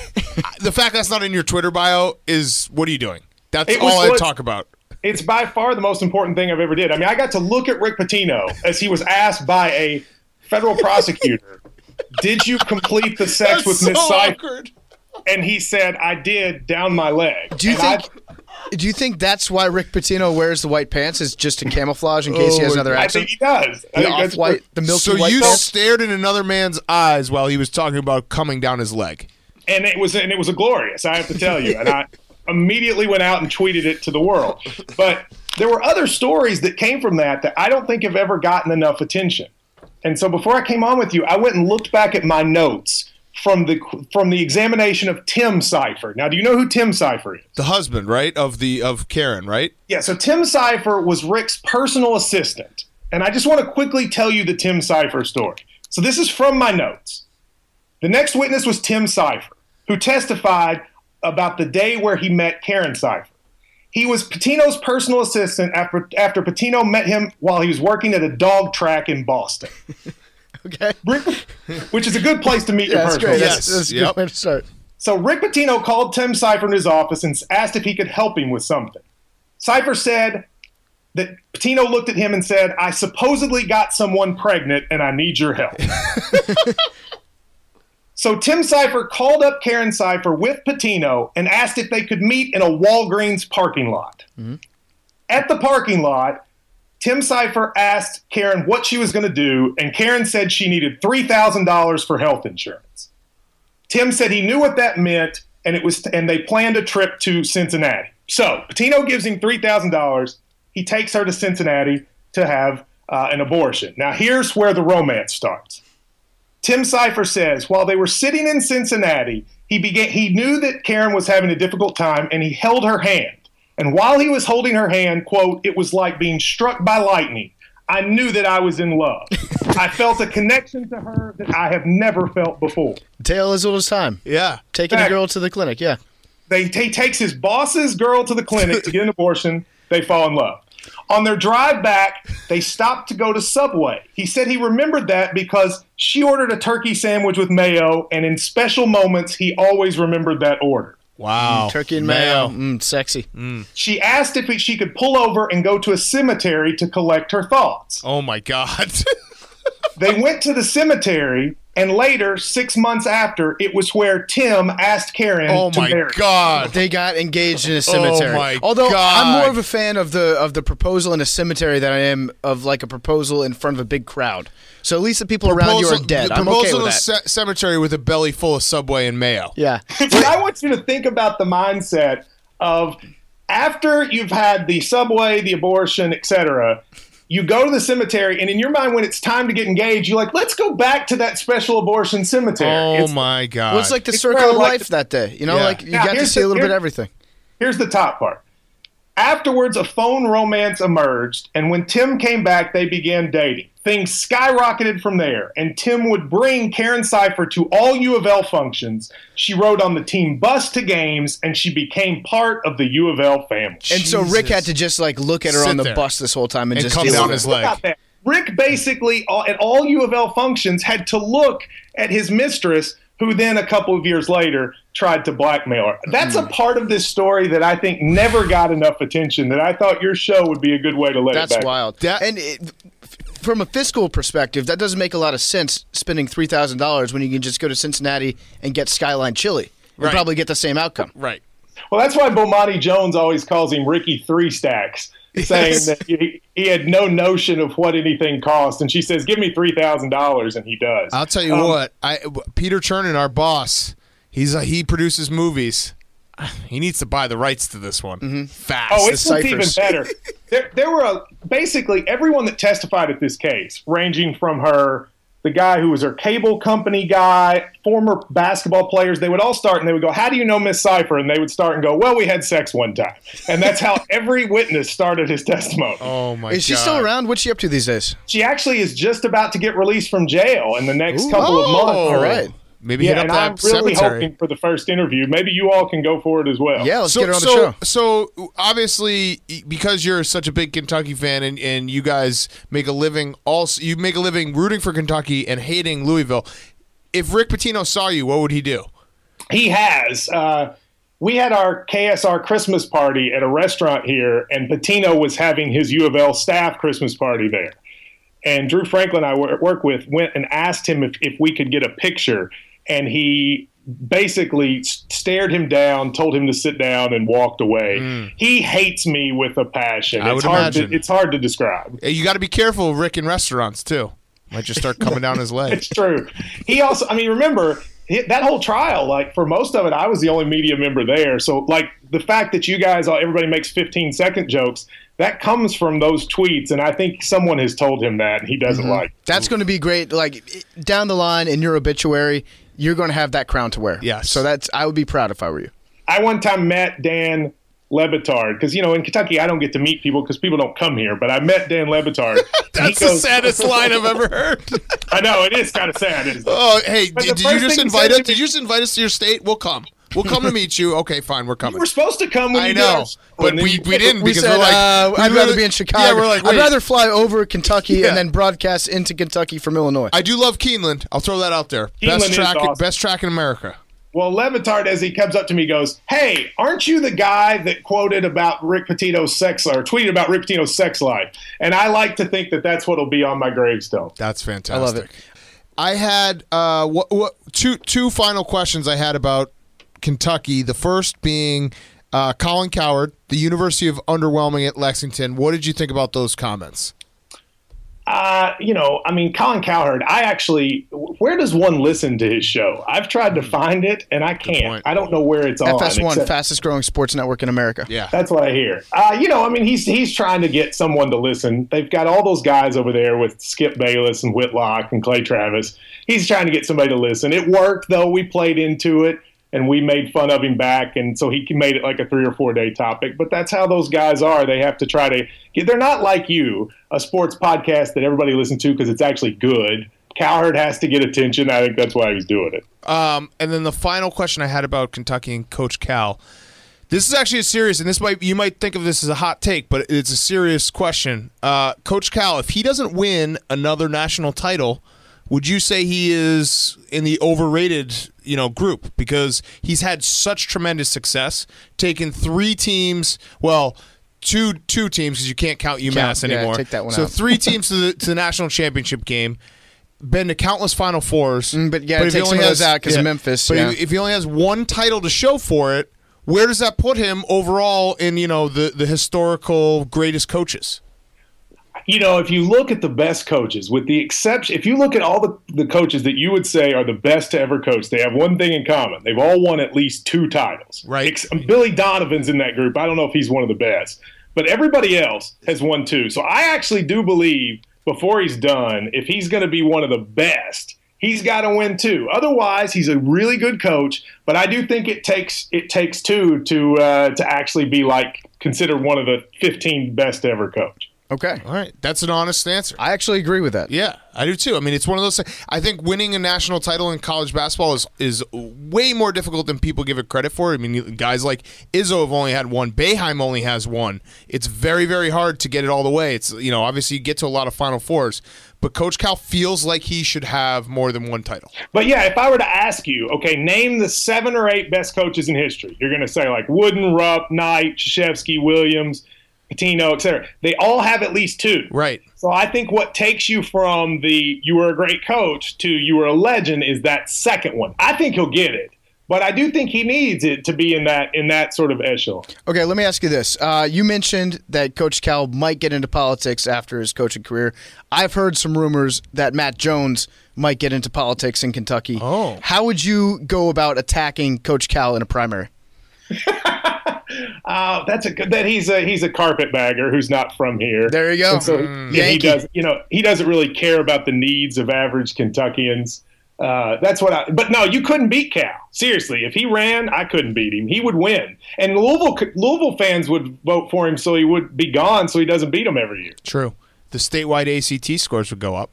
The fact that's not in your Twitter bio is what are you doing? That's It was all I what- talk about. It's by far the most important thing I've ever did. I mean, I got to look at Rick Pitino as he was asked by a federal prosecutor, "Did you complete the sex with Miss Cipher?" awkward. And he said, "I did down my leg." Do you And think? Do you think that's why Rick Pitino wears the white pants? Is just to camouflage in case he has another I think accent? he does. I The think that's off-white, the milky So white you pants? stared in another man's eyes while he was talking about coming down his leg. and it was a glorious, I have to tell you. And I immediately went out and tweeted it to the world. But there were other stories that came from that I don't think have ever gotten enough attention. And so before I came on with you, I went and looked back at my notes from the examination of Tim Cipher. Now, do you know who Tim Cipher is? The husband, right, of Karen, right? Yeah, so Tim Cipher was Rick's personal assistant. And I just want to quickly tell you the Tim Cipher story. So this is from my notes. The next witness was Tim Cipher, who testified about the day where he met Karen Cipher. He was Pitino's personal assistant after Pitino met him while he was working at a dog track in Boston. Okay. Which is a good place to meet your Yeah, that's personal great. assistant. That's a Yep. good way to start. So Rick Pitino called Tim Cipher in his office and asked if he could help him with something. Cipher said that Pitino looked at him and said, "I supposedly got someone pregnant and I need your help." So Tim Cipher called up Karen Cipher with Pitino and asked if they could meet in a Walgreens parking lot. At the parking lot, Tim Cipher asked Karen what she was going to do, and Karen said she needed $3,000 for health insurance. Tim said he knew what that meant, and they planned a trip to Cincinnati. So Pitino gives him $3,000. He takes her to Cincinnati to have an abortion. Now here's where the romance starts. Tim Cipher says while they were sitting in Cincinnati, he knew that Karen was having a difficult time, and he held her hand. And while he was holding her hand, quote, "It was like being struck by lightning. I knew that I was in love. I felt a connection to her that I have never felt before." Tale as old as time. Yeah. Taking a girl to the clinic. Yeah. He takes his boss's girl to the clinic to get an abortion. They fall in love. On their drive back, they stopped to go to Subway. He said he remembered that because she ordered a turkey sandwich with mayo, and in special moments, he always remembered that order. Wow. Turkey and mayo. Sexy. She asked if she could pull over and go to a cemetery to collect her thoughts. Oh my God. They went to the cemetery, and later, 6 months after, it was where Tim asked Karen Oh to my marry. God. They got engaged in a cemetery. my Although God. I'm more of a fan of the proposal in a cemetery than I am of like a proposal in front of a big crowd. So at least the people around you are dead. I'm okay Proposal with in that. a cemetery with a belly full of Subway and mayo. Yeah. But I want you to think about the mindset of after you've had the Subway, the abortion, etc., you go to the cemetery, and in your mind, when it's time to get engaged, you're like, let's go back to that special abortion cemetery. Oh, my God. Well, it's like the It's circle kind of of like life that day. You know, Yeah. like you Now, got to here's see a the- little bit of here- everything. Here's the top part. Afterwards, a phone romance emerged, and when Tim came back, they began dating. Things skyrocketed from there, and Tim would bring Karen Cypher to all U of L functions. She rode on the team bus to games, and she became part of the U of L family. And so Rick Jesus. had to just like look at her Sit on the there. bus this whole time and, And just come deal down with his it. leg. About that. Rick basically, at all U of L functions, had to look at his mistress, who then a couple of years later tried to blackmail her. That's a part of this story that I think never got enough attention, that I thought your show would be a good way to let That's it back. wild. That- And from a fiscal perspective, that doesn't make a lot of sense spending $3,000 when you can just go to Cincinnati and get Skyline Chili and Right. probably get the same outcome. Right. Well, that's why Bomani Jones always calls him Ricky Three Stacks, saying that he had no notion of what anything cost. And she says, give me $3,000, and he does. I'll tell you what. Peter Chernin, our boss, he produces movies. He needs to buy the rights to this one fast. Oh, it's the even ciphers. better. There were basically everyone that testified at this case, ranging from the guy who was her cable company guy, former basketball players. They would all start and they would go, "How do you know Miss Cypher?" And they would start and go, "Well, we had sex one time." And that's how every witness started his testimony. Oh my God. Is she still around? What's she up to these days? She actually is just about to get released from jail in the next couple of Oh, months. all right. Maybe Yeah, hit up and that I'm really cemetery. hoping for the first interview. Maybe you all can go for it as well. Yeah, let's get her on the show. So obviously, because you're such a big Kentucky fan and you guys make a living rooting for Kentucky and hating Louisville. If Rick Pitino saw you, what would he do? He has. We had our KSR Christmas party at a restaurant here, and Pitino was having his U of L staff Christmas party there. And Drew Franklin, I work with, went and asked him if we could get a picture, and he basically stared him down, told him to sit down, and walked away. He hates me with a passion. I would hard imagine. it's hard to describe. You got to be careful of Rick in restaurants too. Might just start coming down his leg. It's true. He also, remember that whole trial, like for most of it, I was the only media member there. So like the fact that you guys, everybody makes 15-second jokes, that comes from those tweets. And I think someone has told him that and he doesn't like it. That's going to be great. Like down the line in your obituary, you're going to have that crown to wear. Yes. So I would be proud if I were you. I one time met Dan Lebitard because, in Kentucky, I don't get to meet people because people don't come here. But I met Dan Lebitard. That's the saddest line I've ever heard. I know, it is kind of sad, isn't it? Oh, hey, But the did you first just thing he invite said us? to me- Did you just invite us to your state? We'll come. We'll come to meet you. Okay, fine, we're coming. We're supposed to come when I you know, do. but we didn't We because said we're like, I'd rather literally- be in Chicago. Yeah, we're like, I'd wait. rather fly over Kentucky Yeah. and then broadcast into Kentucky from Illinois. I do love Keeneland. I'll throw that out there. Keeneland is awesome. Best track in America. Well, Levitard, as he comes up to me, goes, "Hey, aren't you the guy that quoted about Rick Pitino's sex life, or tweeted about Rick Pitino's sex life?" And I like to think that that's what'll be on my gravestone. That's fantastic. I love it. I had two final questions I had about Kentucky. The first being Colin Cowherd, the University of Underwhelming at Lexington. What did you think about those comments? Colin Cowherd, where does one listen to his show? I've tried to find it, and I can't. point. I don't know where it's on. FS1, except- fastest growing sports network in America. Yeah. That's what I hear. He's trying to get someone to listen. They've got all those guys over there with Skip Bayless and Whitlock and Clay Travis. He's trying to get somebody to listen. It worked, though. We played into it, and we made fun of him back, and so he made it like a 3 or 4 day topic. But that's how those guys are. They have to try to – they're not like you, a sports podcast that everybody listens to because it's actually good. Cowherd has to get attention. I think that's why he's doing it. And then the final question I had about Kentucky and Coach Cal. This is actually a serious, and you might think of this as a hot take, but it's a serious question. Coach Cal, if he doesn't win another national title, would you say he is in the overrated, group? Because he's had such tremendous success, taken 3 teams, two teams because you can't count UMass anymore. take that one so out. 3 teams to the national championship game. Been to countless Final Fours. But if take he some only of those has- out because yeah. of Memphis. But yeah. if he only has 1 title to show for it, where does that put him overall in the historical greatest coaches? If you look at the best coaches, with the exception, if you look at all the coaches that you would say are the best to ever coach, they have one thing in common. They've all won at least 2 titles. Right. Billy Donovan's in that group. I don't know if he's one of the best. but everybody else has won 2. So I actually do believe before he's done, if he's going to be one of the best, he's got to win 2. Otherwise, he's a really good coach, but I do think it takes 2 to actually be considered one of the 15 best ever coach. Okay. All right. That's an honest answer. I actually agree with that. Yeah, I do too. I mean, it's one of those things. I think winning a national title in college basketball is way more difficult than people give it credit for. I mean, guys like Izzo have only had 1. Boeheim only has 1. It's very, very hard to get it all the way. It's, obviously you get to a lot of Final Fours, but Coach Cal feels like he should have more than 1 title. But yeah, if I were to ask you, okay, name the 7 or 8 best coaches in history, you're going to say Wooden, Rupp, Knight, Krzyzewski, Williams, Pitino, etc. They all have at least 2. Right. So I think what takes you from the you were a great coach to you were a legend is that second one. I think he'll get it, but I do think he needs it to be in that sort of echelon. Okay, let me ask you this. You mentioned that Coach Cal might get into politics after his coaching career. I've heard some rumors that Matt Jones might get into politics in Kentucky. Oh. How would you go about attacking Coach Cal in a primary? He's a carpetbagger who's not from here. There you go. And so he doesn't really care about the needs of average Kentuckians. But no, you couldn't beat Cal. Seriously, if he ran, I couldn't beat him. He would win. And Louisville fans would vote for him so he would be gone so he doesn't beat them every year. True. The statewide ACT scores would go up.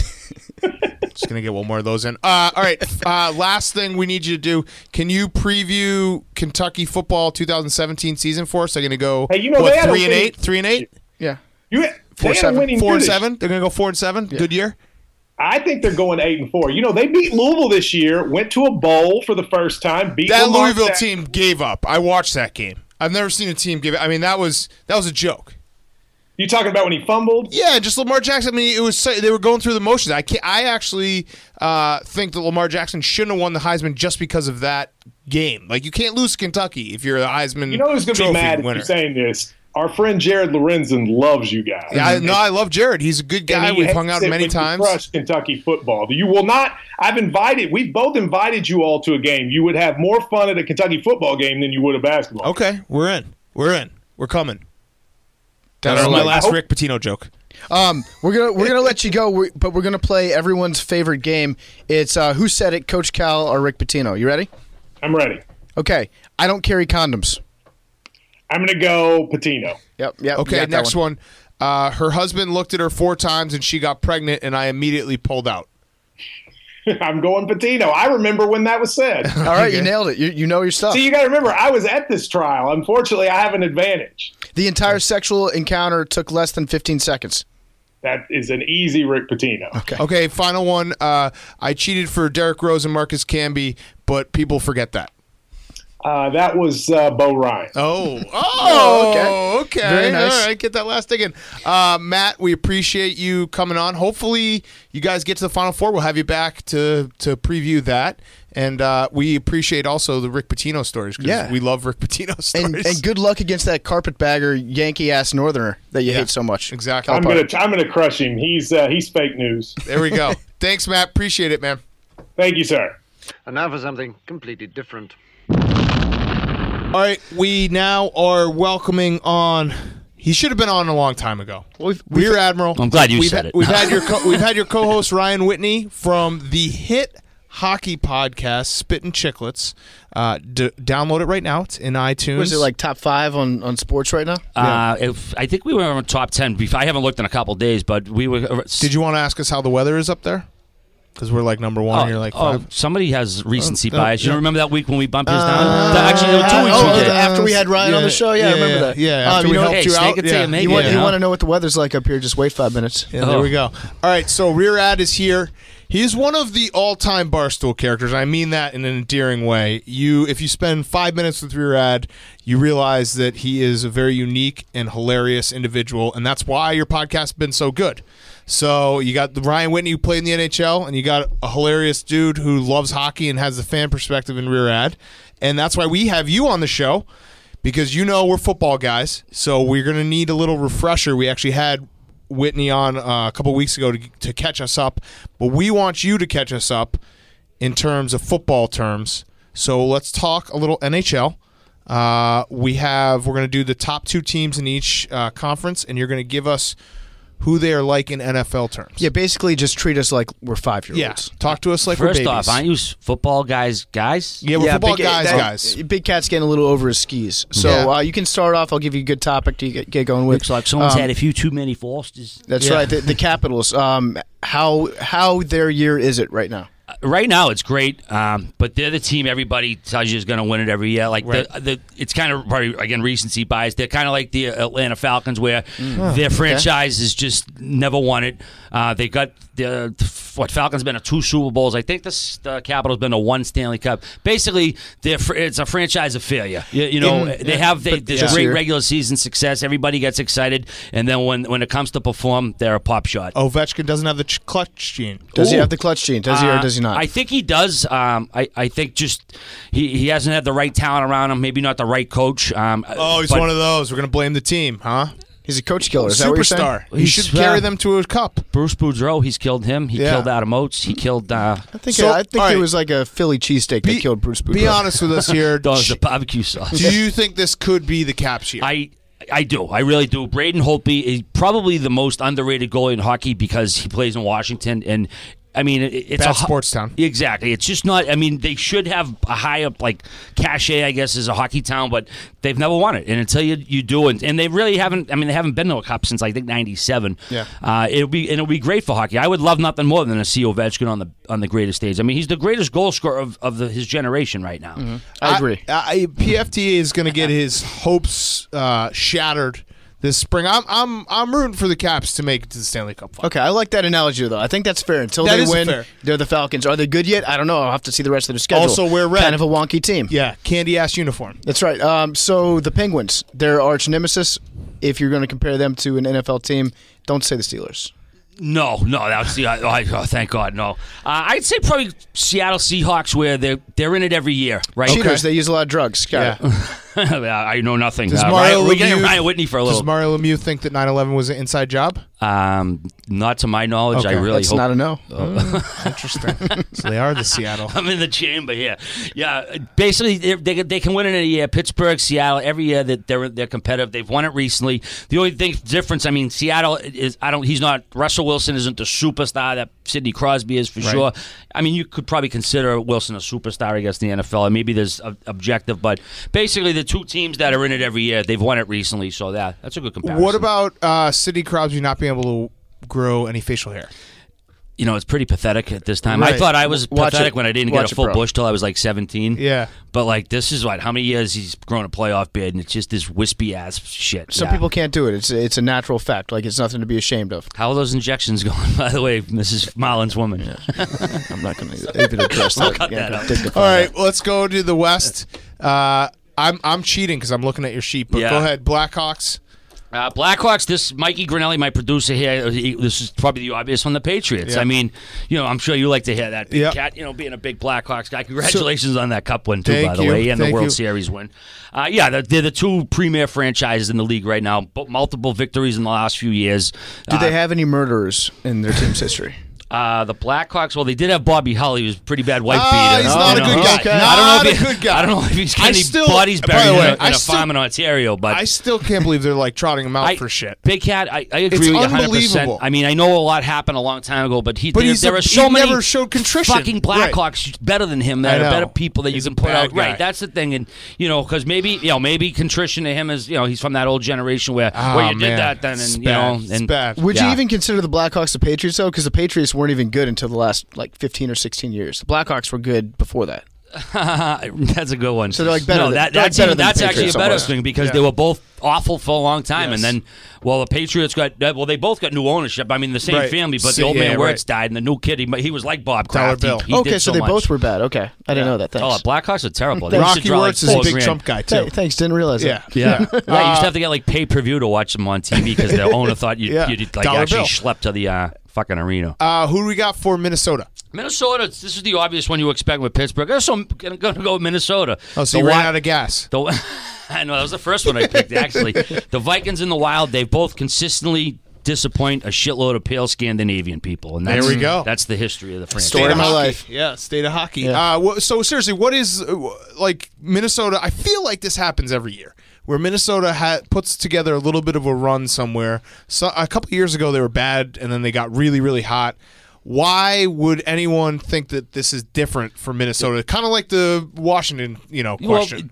Just going to get one more of those in. All right. Last thing we need you to do. Can you preview Kentucky football 2017 season for us? They're going to go, hey, they had 3-8? 3-8? Yeah. They had a winning 4-7? They're going to go 4-7? Yeah. Good year? I think they're going 8-4. They beat Louisville this year, went to a bowl for the first time. Beat that Lamar Louisville Jackson. team gave up. I watched that game. I've never seen a team give up. I mean, that was a joke. You talking about when he fumbled? Yeah, just Lamar Jackson. I mean, they were going through the motions. I actually think that Lamar Jackson shouldn't have won the Heisman just because of that game. You can't lose Kentucky if you're a Heisman. You know who's going to be mad winner. if you're saying this? Our friend Jared Lorenzen loves you guys. Yeah, I love Jared. He's a good guy. We've hung out many times. Crush Kentucky football. You will not. We've both invited you all to a game. You would have more fun at a Kentucky football game than you would a basketball. Okay, we're in. We're coming. That's my last Rick Pitino joke. We're gonna let you go, but we're gonna play everyone's favorite game. It's Who Said It, Coach Cal or Rick Pitino. You ready? I'm ready. Okay. I don't carry condoms. I'm gonna go Pitino. Yep. Okay, next one. Her husband looked at her 4 times and she got pregnant, and I immediately pulled out. I'm going Pitino. I remember when that was said. All right, you nailed it. You know your stuff. See, you got to remember, I was at this trial. Unfortunately, I have an advantage. The entire sexual encounter took less than 15 seconds. That is an easy Rick Pitino. Okay, final one. I cheated for Derrick Rose and Marcus Camby, but people forget that. That was Bo Ryan. Okay. Very nice. All right, get that last thing in. Matt, we appreciate you coming on. Hopefully, you guys get to the Final Four. We'll have you back to preview that. And we appreciate also the Rick Pitino stories because we love Rick Pitino stories. And good luck against that carpetbagger Yankee-ass Northerner that you hate so much. Exactly. I'm gonna crush him. He's fake news. There we go. Thanks, Matt. Appreciate it, man. Thank you, sir. And now for something completely different. All right, we now are welcoming on. He should have been on a long time ago. Rear Admiral. I'm glad you said it. We've had your co-host Ryan Whitney from the hit hockey podcast Spittin' Chicklets. Download it right now. It's in iTunes. Was it top 5 on sports right now? I think we were on top 10. I haven't looked in a couple days, but we were. Did you want to ask us how the weather is up there? Because we're number 1, and you're 5. Somebody has recency bias. You don't remember that week when we bumped yours down? Actually, 2 weeks we did. After we had Ryan on the show? Yeah, I remember that. Yeah, after we helped you out. You want to know what the weather's like up here, just wait 5 minutes. Yeah, there we go. All right, so Rear Ad is here. He's one of the all-time Barstool characters. I mean that in an endearing way. If you spend 5 minutes with Rear Ad, you realize that he is a very unique and hilarious individual, and that's why your podcast has been so good. So you got the Ryan Whitney who played in the NHL, and you got a hilarious dude who loves hockey and has the fan perspective in Rear Ad. And that's why we have you on the show, because we're football guys, so we're going to need a little refresher. We actually had Whitney on a couple weeks ago to catch us up, but we want you to catch us up in terms of football terms. So let's talk a little NHL. We're going to do the top 2 teams in each conference, and you're going to give us who they are like in NFL terms. Yeah, basically just treat us like we're 5-year-olds. Yeah, talk to us like we're First babies. off, aren't you football guys? Yeah, we're football Big- guys. Big Cat's getting a little over his skis. So you can start off. I'll give you a good topic to get going with. Looks like someone's had a few too many Forsters. That's right. The Capitals. How their year is it right now? Right now, it's great, but they're the team everybody tells you is going to win it every year. Like it's kind of probably again recency bias. They're kind of like the Atlanta Falcons, where their franchise has just never won it. They got Falcons been to 2 Super Bowls. I think the Capitals been to 1 Stanley Cup. Basically, it's a franchise of failure. They have this great regular season success. Everybody gets excited, and then when it comes to perform, they're a pop shot. Ovechkin doesn't have the clutch gene. Does he have the clutch gene? Does he or does he not? I think he does. I think just he hasn't had the right talent around him. Maybe not the right coach. He's one of those. We're going to blame the team, huh? He's a coach killer. Is that what you're saying? Superstar. He should carry them to a cup. Bruce Boudreau, he's killed him. He killed Adam Oates. He killed. I think all right. it was like a Philly cheesesteak that killed Bruce Boudreau. Be honest with us here. the barbecue sauce. Do you think this could be the Caps year? I do. I really do. Braden Holtby is probably the most underrated goalie in hockey because he plays in Washington, and I mean, it's Bad sports town. Exactly. It's just not. I mean, they should have a high up cachet, I guess, as a hockey town, but they've never won it. And until you do, and they really haven't. I mean, they haven't been to a cup since I think '97. Yeah. It'll be great for hockey. I would love nothing more than to see Ovechkin on the greatest stage. I mean, he's the greatest goal scorer of his generation right now. Mm-hmm. I agree. PFTA is going to get his hopes shattered this spring. I'm rooting for the Caps to make it to the Stanley Cup final. Okay, I like that analogy, though. I think that's fair. Until That they is win, fair. they're the Falcons. Are they good yet? I don't know. I'll have to see the rest of their schedule. Also, wear red. Kind of a wonky team. Yeah, candy-ass uniform. That's right. So the Penguins, their arch nemesis, if you're going to compare them to an NFL team, don't say the Steelers. No, that's the. Thank God, no. I'd say probably Seattle Seahawks, where they're in it every year, right? Cheaters, they use a lot of drugs. Got it. I know nothing. Does Mario we get Lemieux- Ryan Whitney for a little. Does Mario Lemieux think that 9/11 was an inside job? Not to my knowledge. Okay. I really That's hope. not a no. Interesting. So they are the Seattle. I'm in the chamber here. Yeah, basically they can win it in a year. Pittsburgh, Seattle, every year that they're competitive. They've won it recently. The only difference, I mean, Seattle is he's not. Russell Wilson isn't the superstar that Sidney Crosby is for sure. I mean, you could probably consider Wilson a superstar, I guess, in the NFL. And maybe there's objective, but basically the 2 teams that are in it every year, they've won it recently. So that's a good comparison. What about Sidney Crosby not being able to grow any facial hair? You know, it's pretty pathetic at this time. Right. I thought I was Watch pathetic it. when I didn't Watch get a it, full bro. bush till I was like 17. Yeah. But this is how many years he's grown a playoff beard, and it's just this wispy ass shit. Some people can't do it. It's a natural fact. It's nothing to be ashamed of. How are those injections going, by the way, Mrs. Marlin's woman? I'm not going to even address that. cut that out. All right, let's go to the West. I'm cheating because I'm looking at your sheet, but Yeah. go ahead. Blackhawks. Blackhawks, this Mikey Grinelli, my producer here, this is probably the obvious one, the Patriots. Yeah. I mean, I'm sure you like to hear that. Big Yeah. Cat, being a big Blackhawks guy. Congratulations on that Cup win, too, Thank by the you. way, and the Thank World you. Series win. They're the 2 premier franchises in the league right now, multiple victories in the last few years. Do they have any murderers in their team's history? The Blackhawks, well, they did have Bobby Hull. He was a pretty bad wife Ah, beater. he's not a good guy. I don't know Not if a good guy. I don't know if he's got I any still- bodies by buried the way, in I a still- farm in Ontario, but I still can't believe they're trotting him out for shit. Big Cat, I agree It's with you 100%. unbelievable. I mean, I know a lot happened a long time ago, but there are he so many never showed contrition. fucking Blackhawks better than him that I are know. better people that He's you a can put bad out. guy. Right, that's the thing, and because maybe contrition to him is he's from that old generation where Oh, you man. did that then, It's and bad. It's and bad. Would Yeah. you even consider the Blackhawks the Patriots, though? Because the Patriots weren't even good until the last 15 or 16 years. The Blackhawks were good before that. That's a good one. So they're like better No, than- that, they're like that's better even- than the that's actually a Patriots better almost. thing because Yeah. they were both awful for a long time, Yes. and then the Patriots they both got new ownership. I mean, the same Right. family, but So- the old man yeah, Wirtz right. died, and the new kid he was like Bob Dollar Kraft. bill. He Okay, did so they much. both were bad. Okay. I didn't know that. Thanks. Oh, Blackhawks are terrible. They used to Rocky draw Wirtz like is a $4 big grand. Trump guy, too. Thanks. Didn't realize Yeah. that. Yeah, you used to have to get like pay per view to watch them on TV because the owner thought you'd like Dollar actually bill. schlep to the fucking arena. Who do we got for Minnesota? Minnesota. This is the obvious one you expect with Pittsburgh. So I'm going to go with Minnesota. Oh, so The you ran Wi- out of gas. I know that was the first one I picked. Actually, the Vikings and the Wild. They've both consistently disappoint a shitload of pale Scandinavian people. And that's, There we go. That's the history of the franchise. Story of my hockey. life. Yeah, state of hockey. Yeah. So seriously, what is like Minnesota? I feel like this happens every year, where Minnesota puts together a little bit of a run somewhere. So a couple years ago, they were bad, and then they got really, really hot. Why would anyone think that this is different for Minnesota? Kind of like the Washington, question.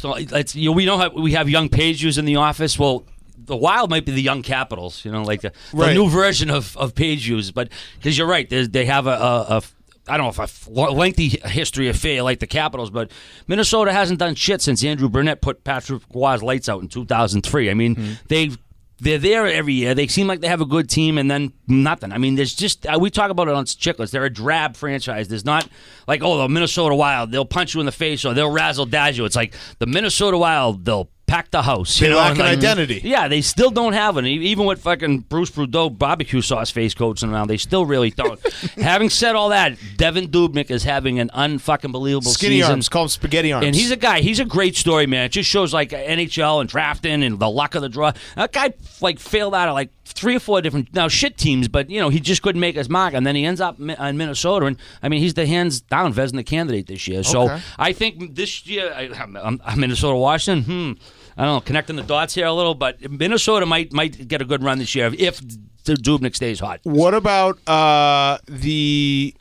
We have young Pages in the office. Well, the Wild might be the young Capitals, like the Right. new version of Pages. But because you're right, they have a I don't know if a lengthy history of failure like the Capitals, but Minnesota hasn't done shit since Andrew Burnett put Patrick Roy's lights out in 2003. I mean, they're there every year. They seem like they have a good team, and then nothing. I mean, there's just we talk about it on Chicklets. They're a drab franchise. There's not like, the Minnesota Wild, they'll punch you in the face or they'll razzle-dazzle you. It's like the Minnesota Wild, they'll pack the house. They lack and an like, identity. Yeah, they still don't have it. Even with fucking Bruce Boudreau barbecue sauce face coaching around, they still really don't. Having said all that, Devin Dubnyk is having an unfucking believable Skinny season. arms, call them spaghetti arms. And he's a guy. He's a great story, man. It just shows like NHL and drafting and the luck of the draw. That guy failed out of 3 or 4 different shit teams, but he just couldn't make his mark, and then he ends up in Minnesota. And I mean, he's the hands down Vezina candidate this year. So Okay. I think this year, I'm Minnesota, Washington. I don't know, connecting the dots here a little, but Minnesota might get a good run this year if Dubnyk stays hot. What about give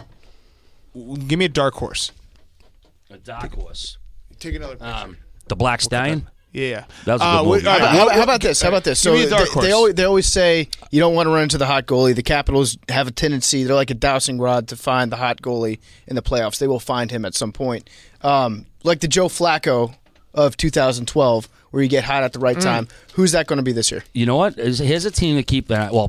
me a dark horse. A dark horse. Take another picture. The Black Stallion. Yeah. That was a good movie. How about this? How about this? Give me So a dark horse. they always say you don't want to run into the hot goalie. The Capitals have a tendency; they're like a dowsing rod to find the hot goalie in the playoffs. They will find him at some point, like the Joe Flacco of 2012, where you get hot at the right time. Who's that going to be this year? You know what? Here's a team to keep that. Well,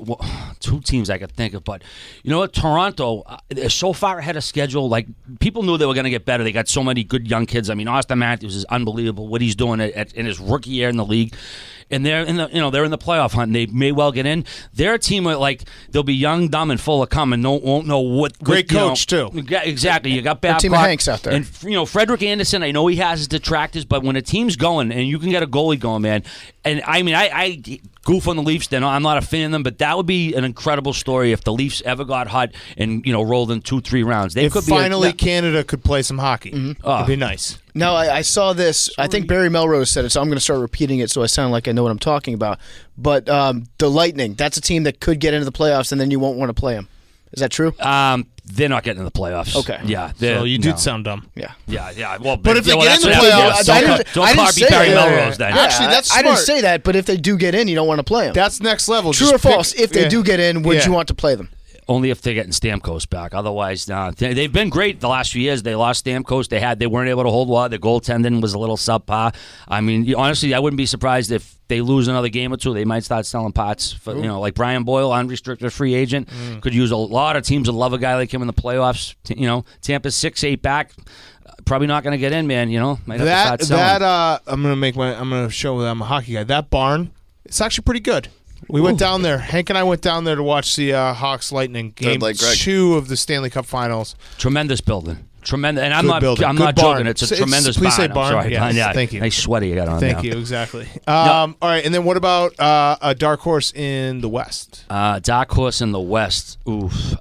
2 teams I could think of, but you know what? Toronto is so far ahead of schedule. Like, people knew they were going to get better. They got so many good young kids. I mean, Austin Matthews is unbelievable what he's doing in his rookie year in the league. And they're in the they're in the playoff hunt. And they may well get in. They're a team where they'll be young, dumb, and full of cum, and won't know what. Great coach too. Yeah, exactly. You got Babcock. team of Hanks out there. And Frederick Anderson. I know he has his detractors, but when a team's going and you can get a goalie going, man. And I mean, I goof on the Leafs. Then I'm not a fan of them, but that would be an incredible story if the Leafs ever got hot and rolled in 2-3 rounds. They If could finally be Canada could play some hockey, it'd be nice. No, I saw this. I think Barry Melrose said it, so I'm going to start repeating it so I sound like I know what I'm talking about. But the Lightning, that's a team that could get into the playoffs, and then you won't want to play them. Is that true? They're not getting in the playoffs. Okay. Yeah. So you did sound dumb. Yeah. Yeah. Well, But if they get that's in the what happens. playoffs- I didn't don't call me say Barry that. Melrose then. Yeah. Actually, that's I didn't smart. say that, but if they do get in, you don't want to play them. That's next level. True Just or false? pick- If they do get in, would Yeah. you want to play them? Only if they're getting Stamkos back. Otherwise, no. They've been great the last few years. They lost Stamkos. They weren't able to hold water. Their goaltending was a little subpar. I mean, honestly, I wouldn't be surprised if they lose another game or 2. They might start selling pots for like Brian Boyle, unrestricted free agent. Could use a lot of teams that love a guy like him in the playoffs. Tampa's 6-8 back. Probably not going to get in, man. Might have to start selling. I'm gonna show that I'm a hockey guy. That barn, it's actually pretty good. We went down there. Hank and I went down there to watch the Hawks Lightning game like Greg. 2 of the Stanley Cup Finals. Tremendous building. Tremendous, and I'm Good not. building. I'm Good not barn. joking. It's a It's- tremendous please say barn. barn. I'm sorry. Yes, Yeah. thank you. Nice sweater you got on. Thank now. you. Exactly. All right, and then what about a dark horse in the West? Dark horse in the West. Oof.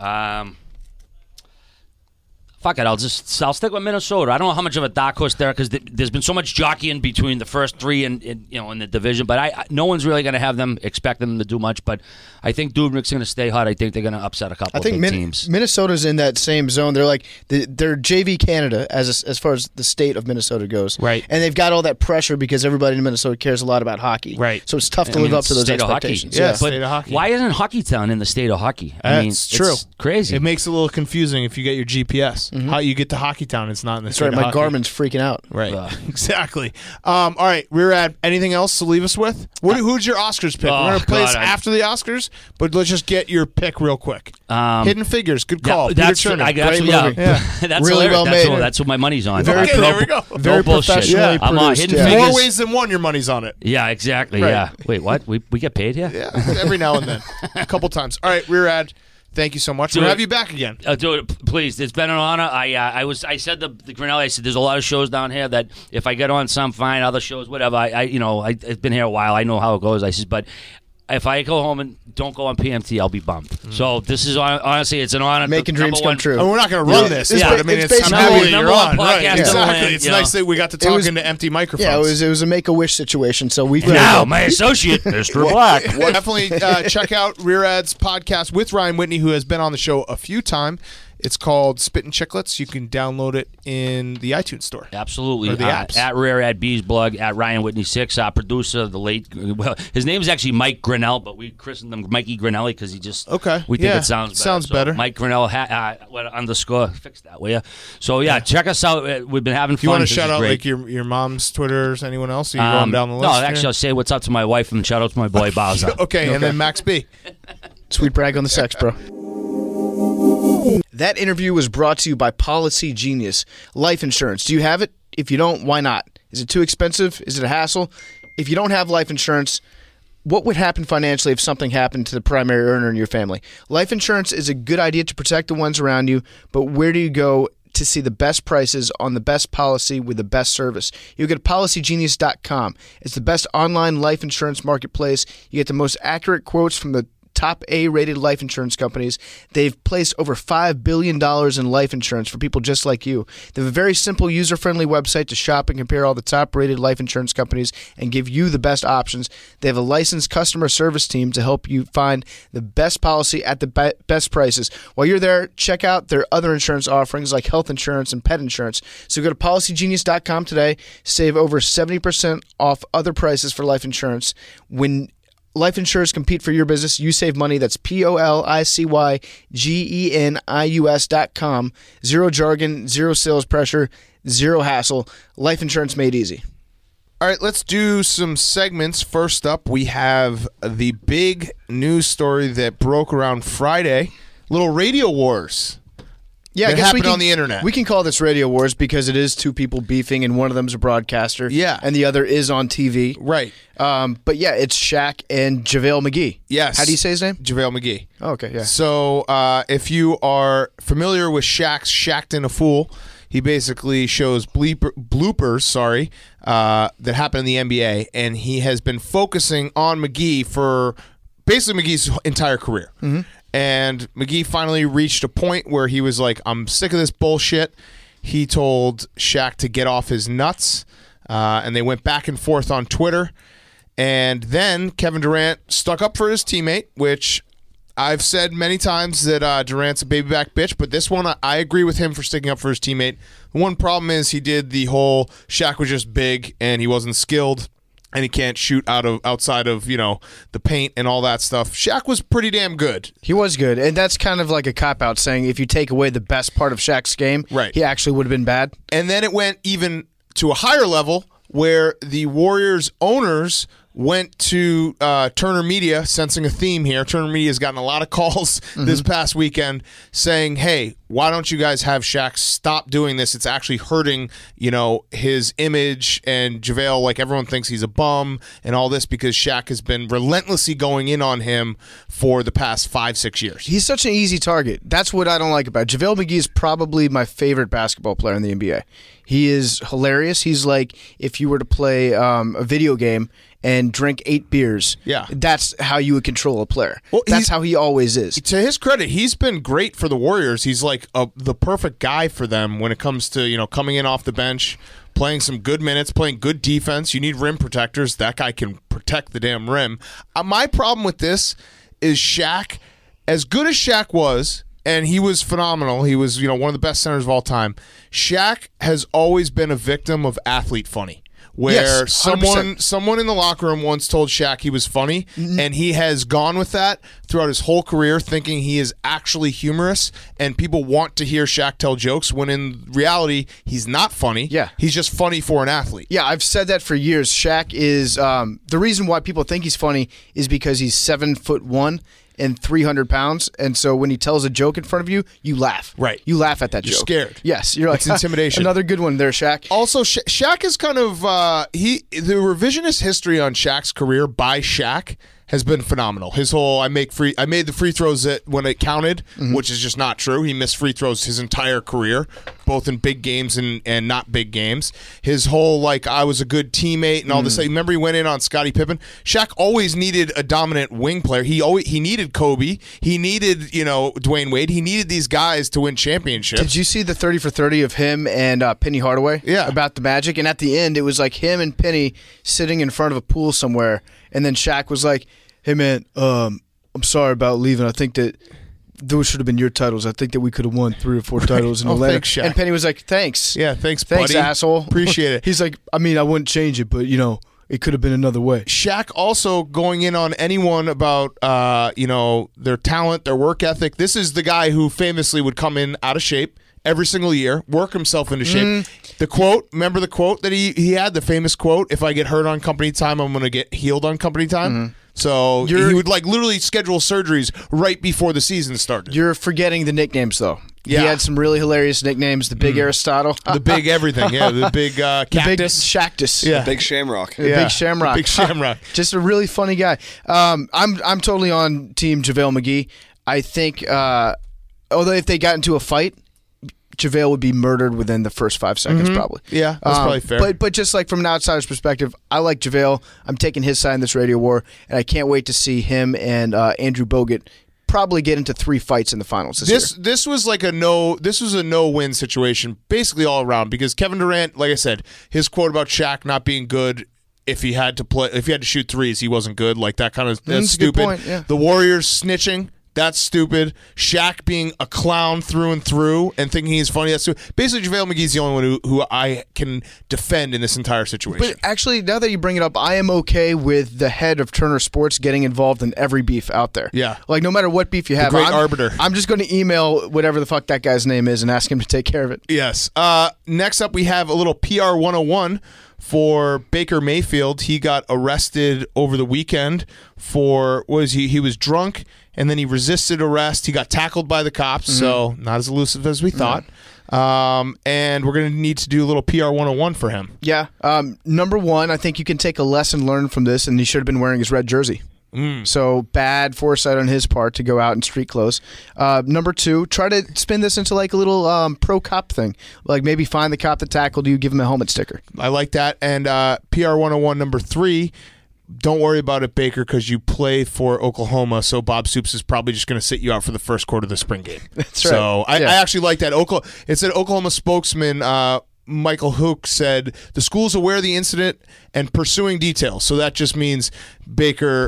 Fuck it. I'll stick with Minnesota. I don't know how much of a dark horse there because there's been so much jockeying between the first 3 and in the division. But no one's really going to have them expect them to do much. But I think Dubnyk's going to stay hot. I think they're going to upset a couple I think of big teams. Minnesota's in that same zone. They're like they're JV Canada as far as the state of Minnesota goes, Right. And they've got all that pressure because everybody in Minnesota cares a lot about hockey, Right. So it's tough to live up to those State of hockey. expectations. Yeah, Yeah. state of hockey. Why isn't Hockeytown in the state of hockey? I mean, That's true. It's crazy. It makes it a little confusing if you get your GPS. How you get to Hockeytown, it's not in the That's state right. of My hockey. Garmin's freaking out. Right, exactly. All right, we're at anything else to leave us with? Who's your Oscars pick? We're going to play this after the Oscars, but let's just get your pick real quick. Hidden Figures, good call. Peter That's Chernin. I got Great yeah. movie. That's Really hilarious. well made. That's what my money's on. Very Okay, there we go. Very bullshit. professionally I'm on produced. Hidden yeah. Figures. More ways than one, your money's on it. Yeah, exactly. Right. Yeah. Wait, what? We get paid here? Yeah, every now and then. A couple times. All right, we're at. Thank you so much. We'll Do it. have you back again. Do it, please. It's been an honor. I said the Grinnell. I said there's a lot of shows down here that if I get on some, fine. Other shows, whatever. I've been here a while. I know how it goes. I said, but if I go home and don't go on PMT, I'll be bummed. So this is honestly, it's an honor. Making dreams come true. And we're not going to run this. It's but I mean, it's it's I'm basically happy that number you're one on. Right, podcast in the exactly. land, It's you nice know. that we got to talk into empty microphones. Yeah, it was a Make-A-Wish situation. So we Now, my associate, Mr. Black. Definitely check out Rear Ad's podcast with Ryan Whitney, who has been on the show a few times. It's called Spittin' Chicklets. You can download it in the iTunes store. Absolutely. Or the apps. At Rare at Bees Blog, at Ryan Whitney 6, producer, the late, well, his name is actually Mike Grinnell, but we christened him Mikey Grinnelli because he just, we think it sounds better. Sounds better. Mike Grinnell, underscore, fix that, will you? So, check us out. We've been having fun. Do you want to This shout is out great. like your mom's Twitters, anyone else? Are you going down the list? No, actually, I'll say what's up to my wife and shout out to my boy, Bowser. Okay, and then Max B. Sweet brag on the sex, bro. That interview was brought to you by Policy Genius. Life insurance. Do you have it? If you don't, why not? Is it too expensive? Is it a hassle? If you don't have life insurance, what would happen financially if something happened to the primary earner in your family? Life insurance is a good idea to protect the ones around you, but where do you go to see the best prices on the best policy with the best service? You go to PolicyGenius.com. It's the best online life insurance marketplace. You get the most accurate quotes from the top A-rated life insurance companies. They've placed over $5 billion in life insurance for people just like you. They have a very simple, user-friendly website to shop and compare all the top-rated life insurance companies and give you the best options. They have a licensed customer service team to help you find the best policy at the best prices. While you're there, check out their other insurance offerings like health insurance and pet insurance. So go to PolicyGenius.com today. Save over 70% off other prices for life insurance. When life insurers compete for your business, you save money. That's PolicyGenius.com. Zero jargon, zero sales pressure, zero hassle. Life insurance made easy. All right, let's do some segments. First up, we have the big news story that broke around Friday. Little radio wars. Yeah, that I guess happened on the internet. We can call this radio wars because it is two people beefing, and one of them's a broadcaster. Yeah. And the other is on TV. Right. But yeah, it's Shaq and JaVale McGee. Yes. How do you say his name? JaVale McGee. Oh, okay, yeah. So if you are familiar with Shaq's Shaqtin' a Fool, he basically shows bloopers, that happen in the NBA, and he has been focusing on McGee for basically McGee's entire career. Mm-hmm. And McGee finally reached a point where he was like, I'm sick of this bullshit. He told Shaq to get off his nuts, and they went back and forth on Twitter. And then Kevin Durant stuck up for his teammate, which I've said many times that Durant's a baby-back bitch, but this one, I agree with him for sticking up for his teammate. The one problem is he did the whole Shaq was just big and he wasn't skilled, and he can't shoot outside of, the paint and all that stuff. Shaq was pretty damn good. He was good, and that's kind of like a cop-out saying if you take away the best part of Shaq's game, right, he actually would have been bad. And then it went even to a higher level where the Warriors owners went to Turner Media, sensing a theme here. Turner Media has gotten a lot of calls this past weekend saying, hey, why don't you guys have Shaq stop doing this? It's actually hurting, his image, and JaVale, like everyone thinks he's a bum and all this because Shaq has been relentlessly going in on him for the past 5-6 years. He's such an easy target. That's what I don't like about it. JaVale McGee is probably my favorite basketball player in the NBA. He is hilarious. He's like if you were to play a video game and drink 8 beers. Yeah. That's how you would control a player. Well, that's how he always is. To his credit, he's been great for the Warriors. He's like the perfect guy for them when it comes to, coming in off the bench, playing some good minutes, playing good defense. You need rim protectors. That guy can protect the damn rim. My problem with this is Shaq, as good as Shaq was, and he was phenomenal. He was, one of the best centers of all time. Shaq has always been a victim of athlete funny. Where yes, someone in the locker room once told Shaq he was funny, and he has gone with that throughout his whole career, thinking he is actually humorous, and people want to hear Shaq tell jokes, when in reality, he's not funny. Yeah. He's just funny for an athlete. Yeah, I've said that for years. Shaq is the reason why people think he's funny is because he's 7'1" and 300 pounds, and so when he tells a joke in front of you, you laugh. Right. You laugh at that You're joke. scared. Yes. You're like, it's intimidation. Another good one there, Shaq. Also, Shaq is kind of the revisionist history on Shaq's career by Shaq has been phenomenal. His whole I made the free throws when it counted, which is just not true. He missed free throws his entire career, both in big games and not big games. His whole I was a good teammate and all this. Remember he went in on Scottie Pippen. Shaq always needed a dominant wing player. He needed Kobe. He needed Dwayne Wade. He needed these guys to win championships. Did you see the 30 for 30 of him and Penny Hardaway? Yeah. About the Magic, and at the end it was like him and Penny sitting in front of a pool somewhere, and then Shaq was like, "Hey man, I'm sorry about leaving. I think that those should have been your titles. I think that we could have won 3 or 4 titles in Atlanta." Thanks, Shaq. And Penny was like, "Thanks." Yeah, thanks, Thanks, buddy. asshole. Appreciate it. He's like, "I mean, I wouldn't change it, but it could have been another way." Shaq also going in on anyone about their talent, their work ethic. This is the guy who famously would come in out of shape every single year, work himself into shape. The quote, remember the quote that he had, the famous quote, "If I get hurt on company time, I'm going to get healed on company time." So he would literally schedule surgeries right before the season started. You're forgetting the nicknames though. Yeah. He had some really hilarious nicknames. The Big Aristotle, The big everything, the big the Big cactus. Shactus, Yeah. Big Shamrock. The Big Shamrock. Big Shamrock. Just a really funny guy. I'm totally on team JaVale McGee. I think although if they got into a fight, JaVale would be murdered within the first 5 seconds, probably. Yeah, that's probably fair. But just from an outsider's perspective, I like JaVale. I'm taking his side in this radio war, and I can't wait to see him and Andrew Bogut probably get into 3 fights in the finals this year. This was a no-win situation basically all around, because Kevin Durant, like I said, his quote about Shaq not being good if he had to shoot threes, he wasn't good. That's that's a stupid. good point, yeah. The Warriors snitching, that's stupid. Shaq being a clown through and through and thinking he's funny, that's stupid. Basically, JaVale McGee's the only one who I can defend in this entire situation. But actually, now that you bring it up, I am okay with the head of Turner Sports getting involved in every beef out there. Yeah. No matter what beef you have, great arbiter. I'm just going to email whatever the fuck that guy's name is and ask him to take care of it. Yes. Next up, we have a little PR 101 for Baker Mayfield. He got arrested over the weekend for, he was drunk and then he resisted arrest. He got tackled by the cops, so not as elusive as we thought. And we're going to need to do a little PR 101 for him. Yeah. Number one, I think you can take a lesson learned from this, and he should have been wearing his red jersey. So bad foresight on his part to go out in street clothes. Number two, try to spin this into a little pro cop thing. Maybe find the cop that tackled you, give him a helmet sticker. I like that. And PR 101 number 3, don't worry about it, Baker, because you play for Oklahoma, so Bob Stoops is probably just going to sit you out for the first quarter of the spring game. That's so right. I actually like that. It said Oklahoma spokesman Michael Hook said the school's aware of the incident and pursuing details. So that just means Baker,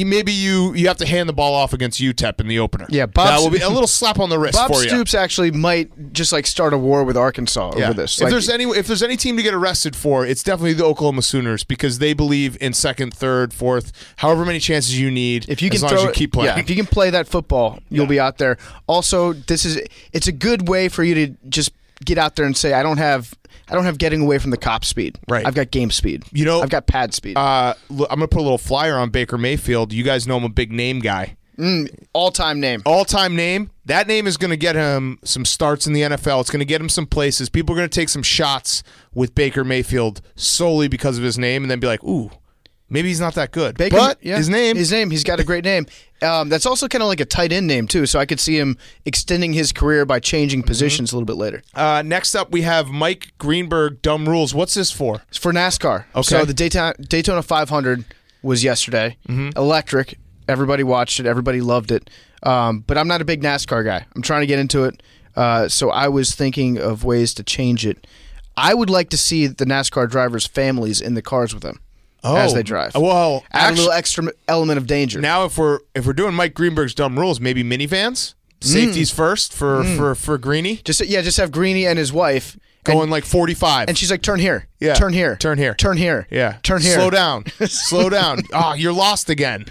you have to hand the ball off against UTEP in the opener. Yeah, that will be a little slap on the wrist Bob for you. Stoops actually might just start a war with Arkansas over this. If there's any team to get arrested for, it's definitely the Oklahoma Sooners, because they believe in second, third, fourth, however many chances you need. If you can as long as you keep playing. Yeah, if you can play that football, you'll be out there. Also, it's a good way for you to just get out there and say, I don't have getting away from the cop speed. Right. I've got game speed. I've got pad speed. I'm going to put a little flyer on Baker Mayfield. You guys know I'm a big name guy. All-time name. All-time name. That name is going to get him some starts in the NFL. It's going to get him some places. People are going to take some shots with Baker Mayfield solely because of his name and then be like, ooh, maybe he's not that good. His name. He's got a great name. That's also kind of like a tight end name, too, so I could see him extending his career by changing positions a little bit later. Next up, we have Mike Greenberg, Dumb Rules. What's this for? It's for NASCAR. Okay. So the Daytona 500 was yesterday. Electric. Everybody watched it. Everybody loved it. But I'm not a big NASCAR guy. I'm trying to get into it, so I was thinking of ways to change it. I would like to see the NASCAR drivers' families in the cars with them. As they drive. Well, add a little extra element of danger. Now, if we're doing Mike Greenberg's Dumb Rules, maybe minivans, safeties first for Greeny. Just have Greeny and his wife going 45, and she's like, "Turn here, yeah, turn here, turn here, turn here, yeah, turn here, slow down, slow down." Oh, you're lost again.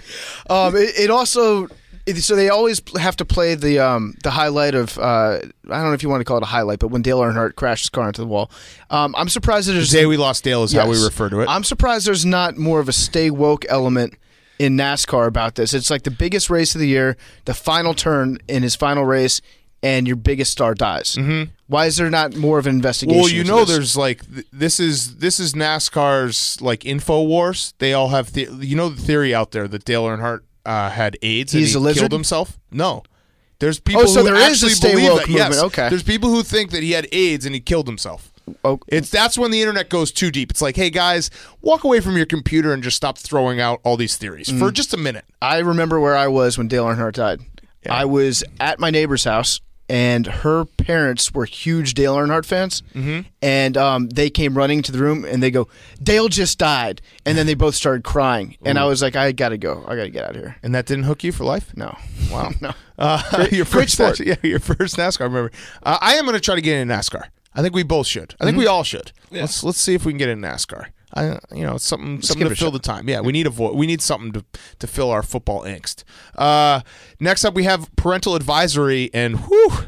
It also. So they always have to play the highlight of I don't know if you want to call it a highlight, but when Dale Earnhardt crashed his car into the wall. I'm surprised that there's the day we lost Dale is how we refer to it. I'm surprised there's not more of a stay woke element in NASCAR about this. It's like the biggest race of the year, the final turn in his final race. and your biggest star dies. Mm-hmm. Why is there not more of an investigation? Well, you into know, this? there's like this is NASCAR's like info wars. They all have the theory out there that Dale Earnhardt had AIDS He's and a he lizard? killed himself. No, there's people so who there is a actually stay believe woke that. Yes, movement. Okay. there's people who think that he had AIDS and he killed himself. Oh. That's when the internet goes too deep. It's like, hey guys, walk away from your computer and just stop throwing out all these theories for just a minute. I remember where I was when Dale Earnhardt died. Yeah. I was at my neighbor's house, and her parents were huge Dale Earnhardt fans. Mm-hmm. And they came running to the room, and they go, "Dale just died." And then they both started crying. And I was like, I got to go. I got to get out of here. And that didn't hook you for life? No. Wow. No. Your great first sport. your first NASCAR. I remember. I am going to try to get into NASCAR. I think we both should. I think we all should. Yeah. Let's see if we can get in NASCAR. It's something to fill the time. Yeah, we need we need something to fill our football angst. Next up, we have parental advisory, and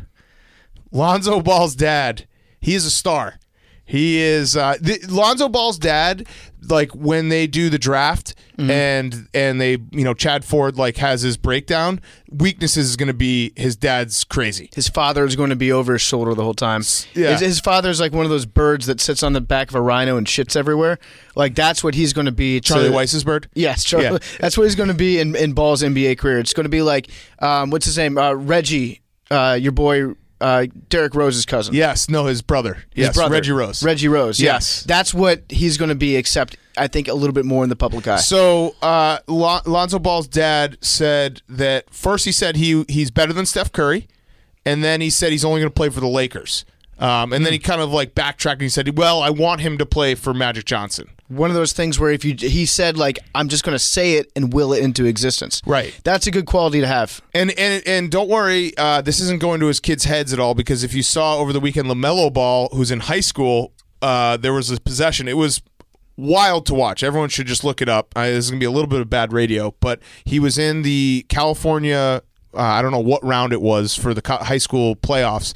Lonzo Ball's dad. He is a star. He is Lonzo Ball's dad. Like when they do the draft and they Chad Ford like has his breakdown. Weaknesses is going to be his dad's crazy. His father is going to be over his shoulder the whole time. Yeah. His father's like one of those birds that sits on the back of a rhino and shits everywhere. Like that's what he's going to be. Charlie Weiss's bird? Yes, Charlie. Yeah. That's what he's going to be in Ball's NBA career. It's going to be like, what's his name? Reggie, your boy, Derrick Rose's cousin. Yes, no, his brother. Yes, brother. Reggie Rose. Reggie Rose, yes. Yeah. That's what he's going to be, except I think a little bit more in the public eye. So Lonzo Ball's dad said that first he said he's better than Steph Curry, and then he said he's only going to play for the Lakers. And then he kind of like backtracked and he said, well, I want him to play for Magic Johnson. One of those things where he said like, I'm just going to say it and will it into existence. Right. That's a good quality to have. And don't worry, this isn't going to his kids' heads at all, because if you saw over the weekend LaMelo Ball, who's in high school, there was a possession. It was wild to watch. Everyone should just look it up. This is going to be a little bit of bad radio, but he was in the California, I don't know what round it was for the high school playoffs.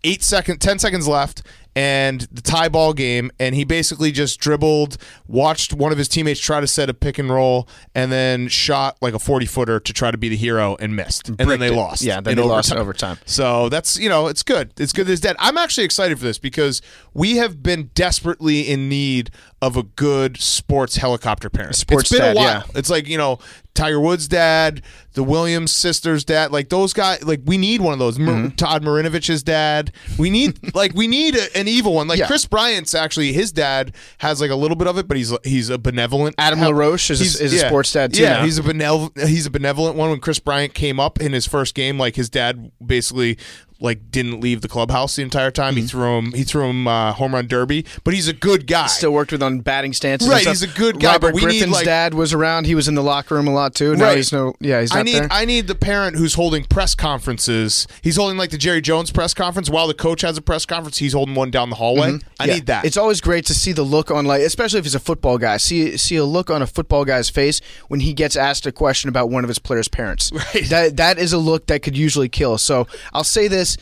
10 seconds left, and the tie ball game, and he basically just dribbled, watched one of his teammates try to set a pick and roll, and then shot like a 40-footer to try to be the hero and missed. And then they lost. Yeah, then they lost in overtime. So that's, it's good. It's good that he's dead. I'm actually excited for this because we have been desperately in need of a good sports helicopter parent. Sports it's been dad, a while. yeah. It's like, Tiger Woods' dad, the Williams sisters' dad, like those guys, like we need one of those. Todd Marinovich's dad. We need an evil one. Like Chris Bryant's actually, his dad has like a little bit of it, but he's a benevolent. Adam LaRoche is a sports dad too. Yeah, now. he's a benevolent one. When Chris Bryant came up in his first game, like his dad basically like didn't leave the clubhouse the entire time. He threw him home run derby, but he's a good guy. Still worked with on batting stances. Right, and stuff. he's a good guy. Robert but we Griffin's need, like, dad was around. He was in the locker room a lot too. Now Right. he's not there. I need the parent who's holding press conferences. He's holding like the Jerry Jones press conference while the coach has a press conference. He's holding one down the hallway. I need that. It's always great to see the look on, like, especially if he's a football guy. See a look on a football guy's face when he gets asked a question about one of his players' parents. Right. That is a look that could usually kill. So I'll say this.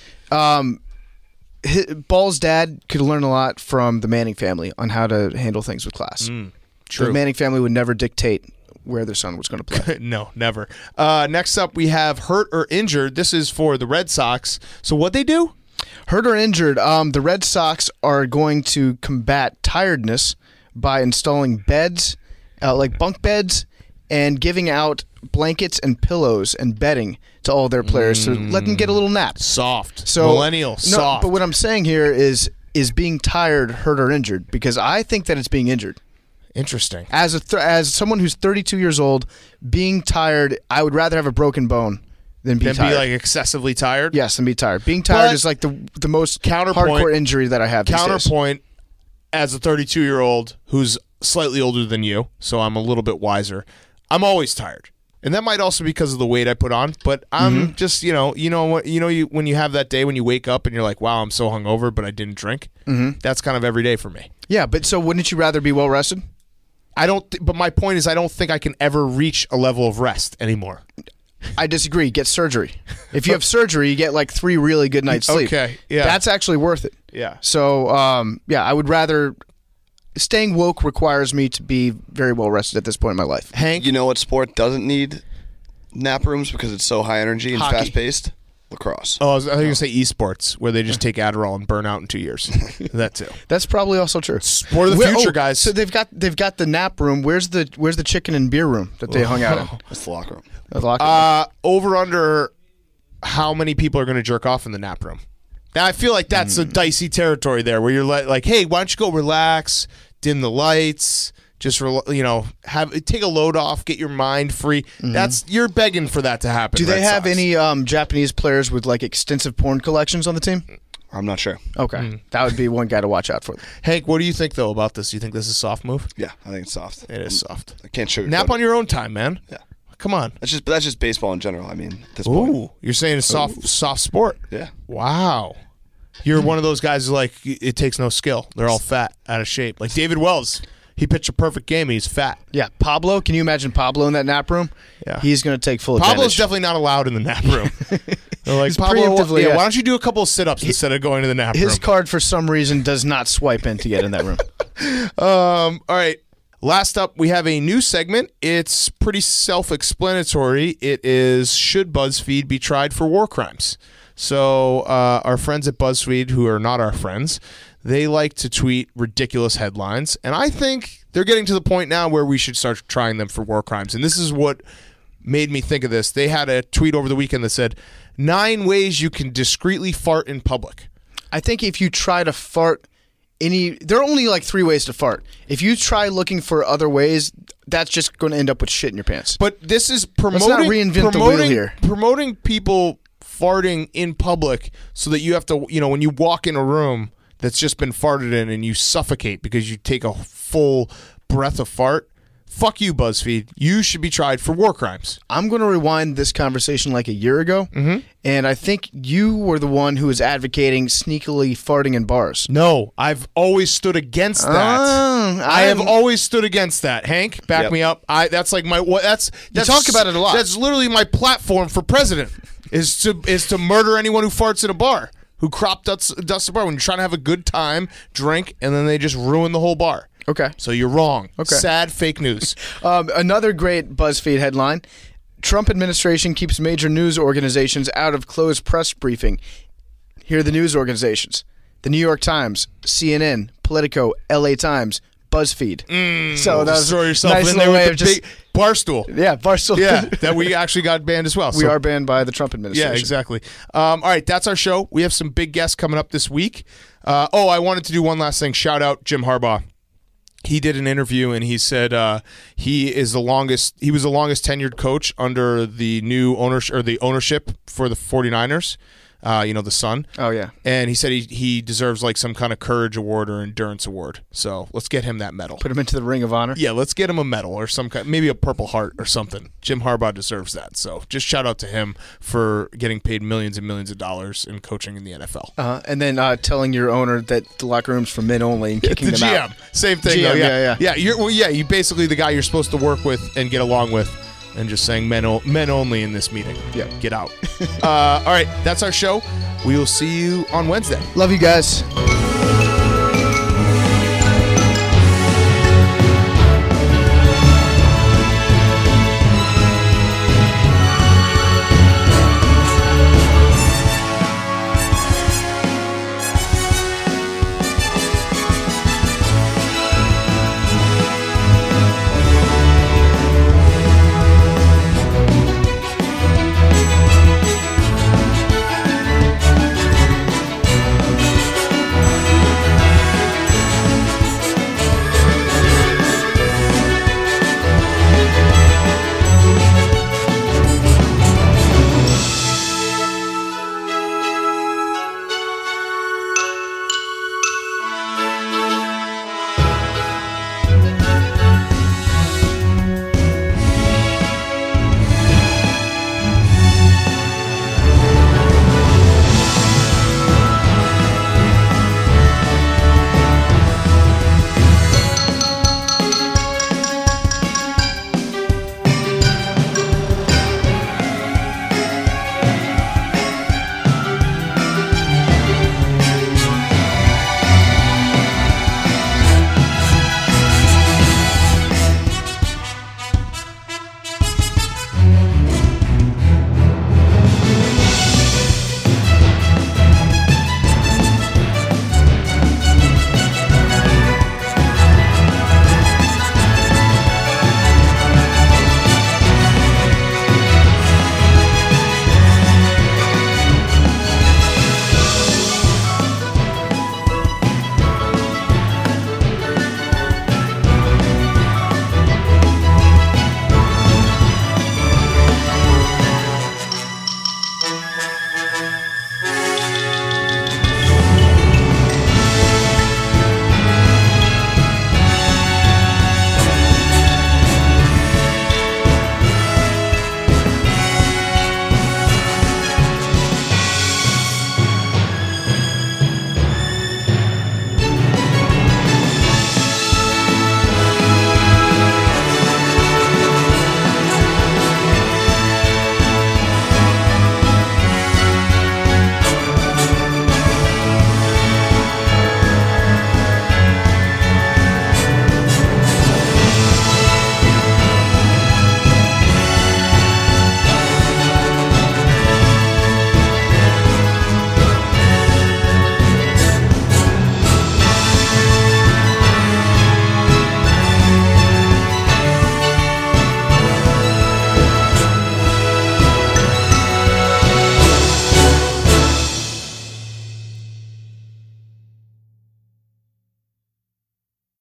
Ball's dad could learn a lot from the Manning family on how to handle things with class. True. The Manning family would never dictate where their son was going to play. No, never. Next up, we have hurt or injured. This is for the Red Sox. So what they do? Hurt or injured, the Red Sox are going to combat tiredness by installing beds, like bunk beds, and giving out blankets and pillows and bedding to all their players to let them get a little nap. Soft. So Millennial. Soft. But what I'm saying here is being tired hurt or injured? Because I think that it's being injured. Interesting. As someone who's 32 years old, being tired, I would rather have a broken bone than be tired. Be like excessively tired? Yes, and be tired. Being tired is like the most hardcore injury that I have these days. Counterpoint, as a 32-year-old who's slightly older than you, so I'm a little bit wiser, I'm always tired. And that might also be because of the weight I put on, but I'm just, when you have that day when you wake up and you're like, wow, I'm so hungover, but I didn't drink. That's kind of every day for me. Yeah, but so wouldn't you rather be well rested? But my point is, I don't think I can ever reach a level of rest anymore. I disagree. Get surgery. If you have surgery, you get like 3 really good nights sleep. Okay, yeah. That's actually worth it. Yeah. So, I would rather... Staying woke requires me to be very well rested at this point in my life. Hank? You know what sport doesn't need nap rooms because it's so high energy and Hockey. fast-paced? lacrosse. Oh, I was going to say esports, where they just take Adderall and burn out in 2 years. That too. That's probably also true. Sport of the future, guys. So they've got the nap room. Where's the chicken and beer room that they hung out in? That's the locker room. The locker room. Over under how many people are going to jerk off in the nap room? Now I feel like that's a dicey territory there, where you're like, hey, why don't you go relax, dim the lights, just take a load off, get your mind free. You're begging for that to happen. Do they Red have Sox. any Japanese players with like extensive porn collections on the team? I'm not sure. Okay, that would be one guy to watch out for. Hank, what do you think though about this? You think this is a soft move? Yeah, I think it's soft. It is soft. I can't sugarcoat Nap it. on your own time, man. Yeah. Come on. That's just baseball in general. I mean, at this point. Ooh, you're saying it's soft sport. Yeah. Wow. You're one of those guys who's like, it takes no skill. They're all fat, out of shape. Like David Wells. He pitched a perfect game. He's fat. Yeah, Pablo. Can you imagine Pablo in that nap room? Yeah. He's going to take full Pablo's advantage. definitely not allowed in the nap room. They're like, He's Pablo, preemptively, yeah, yeah. why don't you do a couple of sit-ups instead of going to the nap room? His card, for some reason, does not swipe in to get in that room. All right. Last up, we have a new segment. It's pretty self-explanatory. It is, should BuzzFeed be tried for war crimes? So our friends at BuzzFeed, who are not our friends, they like to tweet ridiculous headlines. And I think they're getting to the point now where we should start trying them for war crimes. And this is what made me think of this. They had a tweet over the weekend that said, 9 ways you can discreetly fart in public. I think if you try to fart there are only like 3 ways to fart. If you try looking for other ways, that's just going to end up with shit in your pants. But this is Let's not reinvent the wheel here. Promoting people farting in public so that you have to, when you walk in a room that's just been farted in and you suffocate because you take a full breath of fart. Fuck you, BuzzFeed. You should be tried for war crimes. I'm going to rewind this conversation like a year ago, and I think you were the one who was advocating sneakily farting in bars. No, I've always stood against that. I have always stood against that. Hank, back me up. That's like that's talk about it a lot. That's literally my platform for president is to murder anyone who farts in a bar, who crop dusts a bar when you're trying to have a good time, drink, and then they just ruin the whole bar. Okay. So you're wrong. Okay. Sad fake news. Another great BuzzFeed headline. Trump administration keeps major news organizations out of closed press briefing. Here are the news organizations. The New York Times, CNN, Politico, LA Times, BuzzFeed. So that was throw yourself nice in there way with of the just big Barstool. Yeah, Barstool. Yeah, that we actually got banned as well. We are banned by the Trump administration. Yeah, exactly. All right, that's our show. We have some big guests coming up this week. I wanted to do one last thing. Shout out Jim Harbaugh. He did an interview and he said he was the longest tenured coach under the new ownership for the 49ers. The son. Oh, yeah. And he said he deserves like some kind of courage award or endurance award. So let's get him that medal. Put him into the Ring of Honor. Yeah, let's get him a medal or some kind, maybe a Purple Heart or something. Jim Harbaugh deserves that. So just shout out to him for getting paid millions and millions of dollars in coaching in the NFL. And then telling your owner that the locker room's for men only and kicking the them GM. out. Same thing. GM, though. Yeah. You're basically the guy you're supposed to work with and get along with. And just saying men only in this meeting. Yeah. Get out. All right, that's our show. We will see you on Wednesday. Love you guys.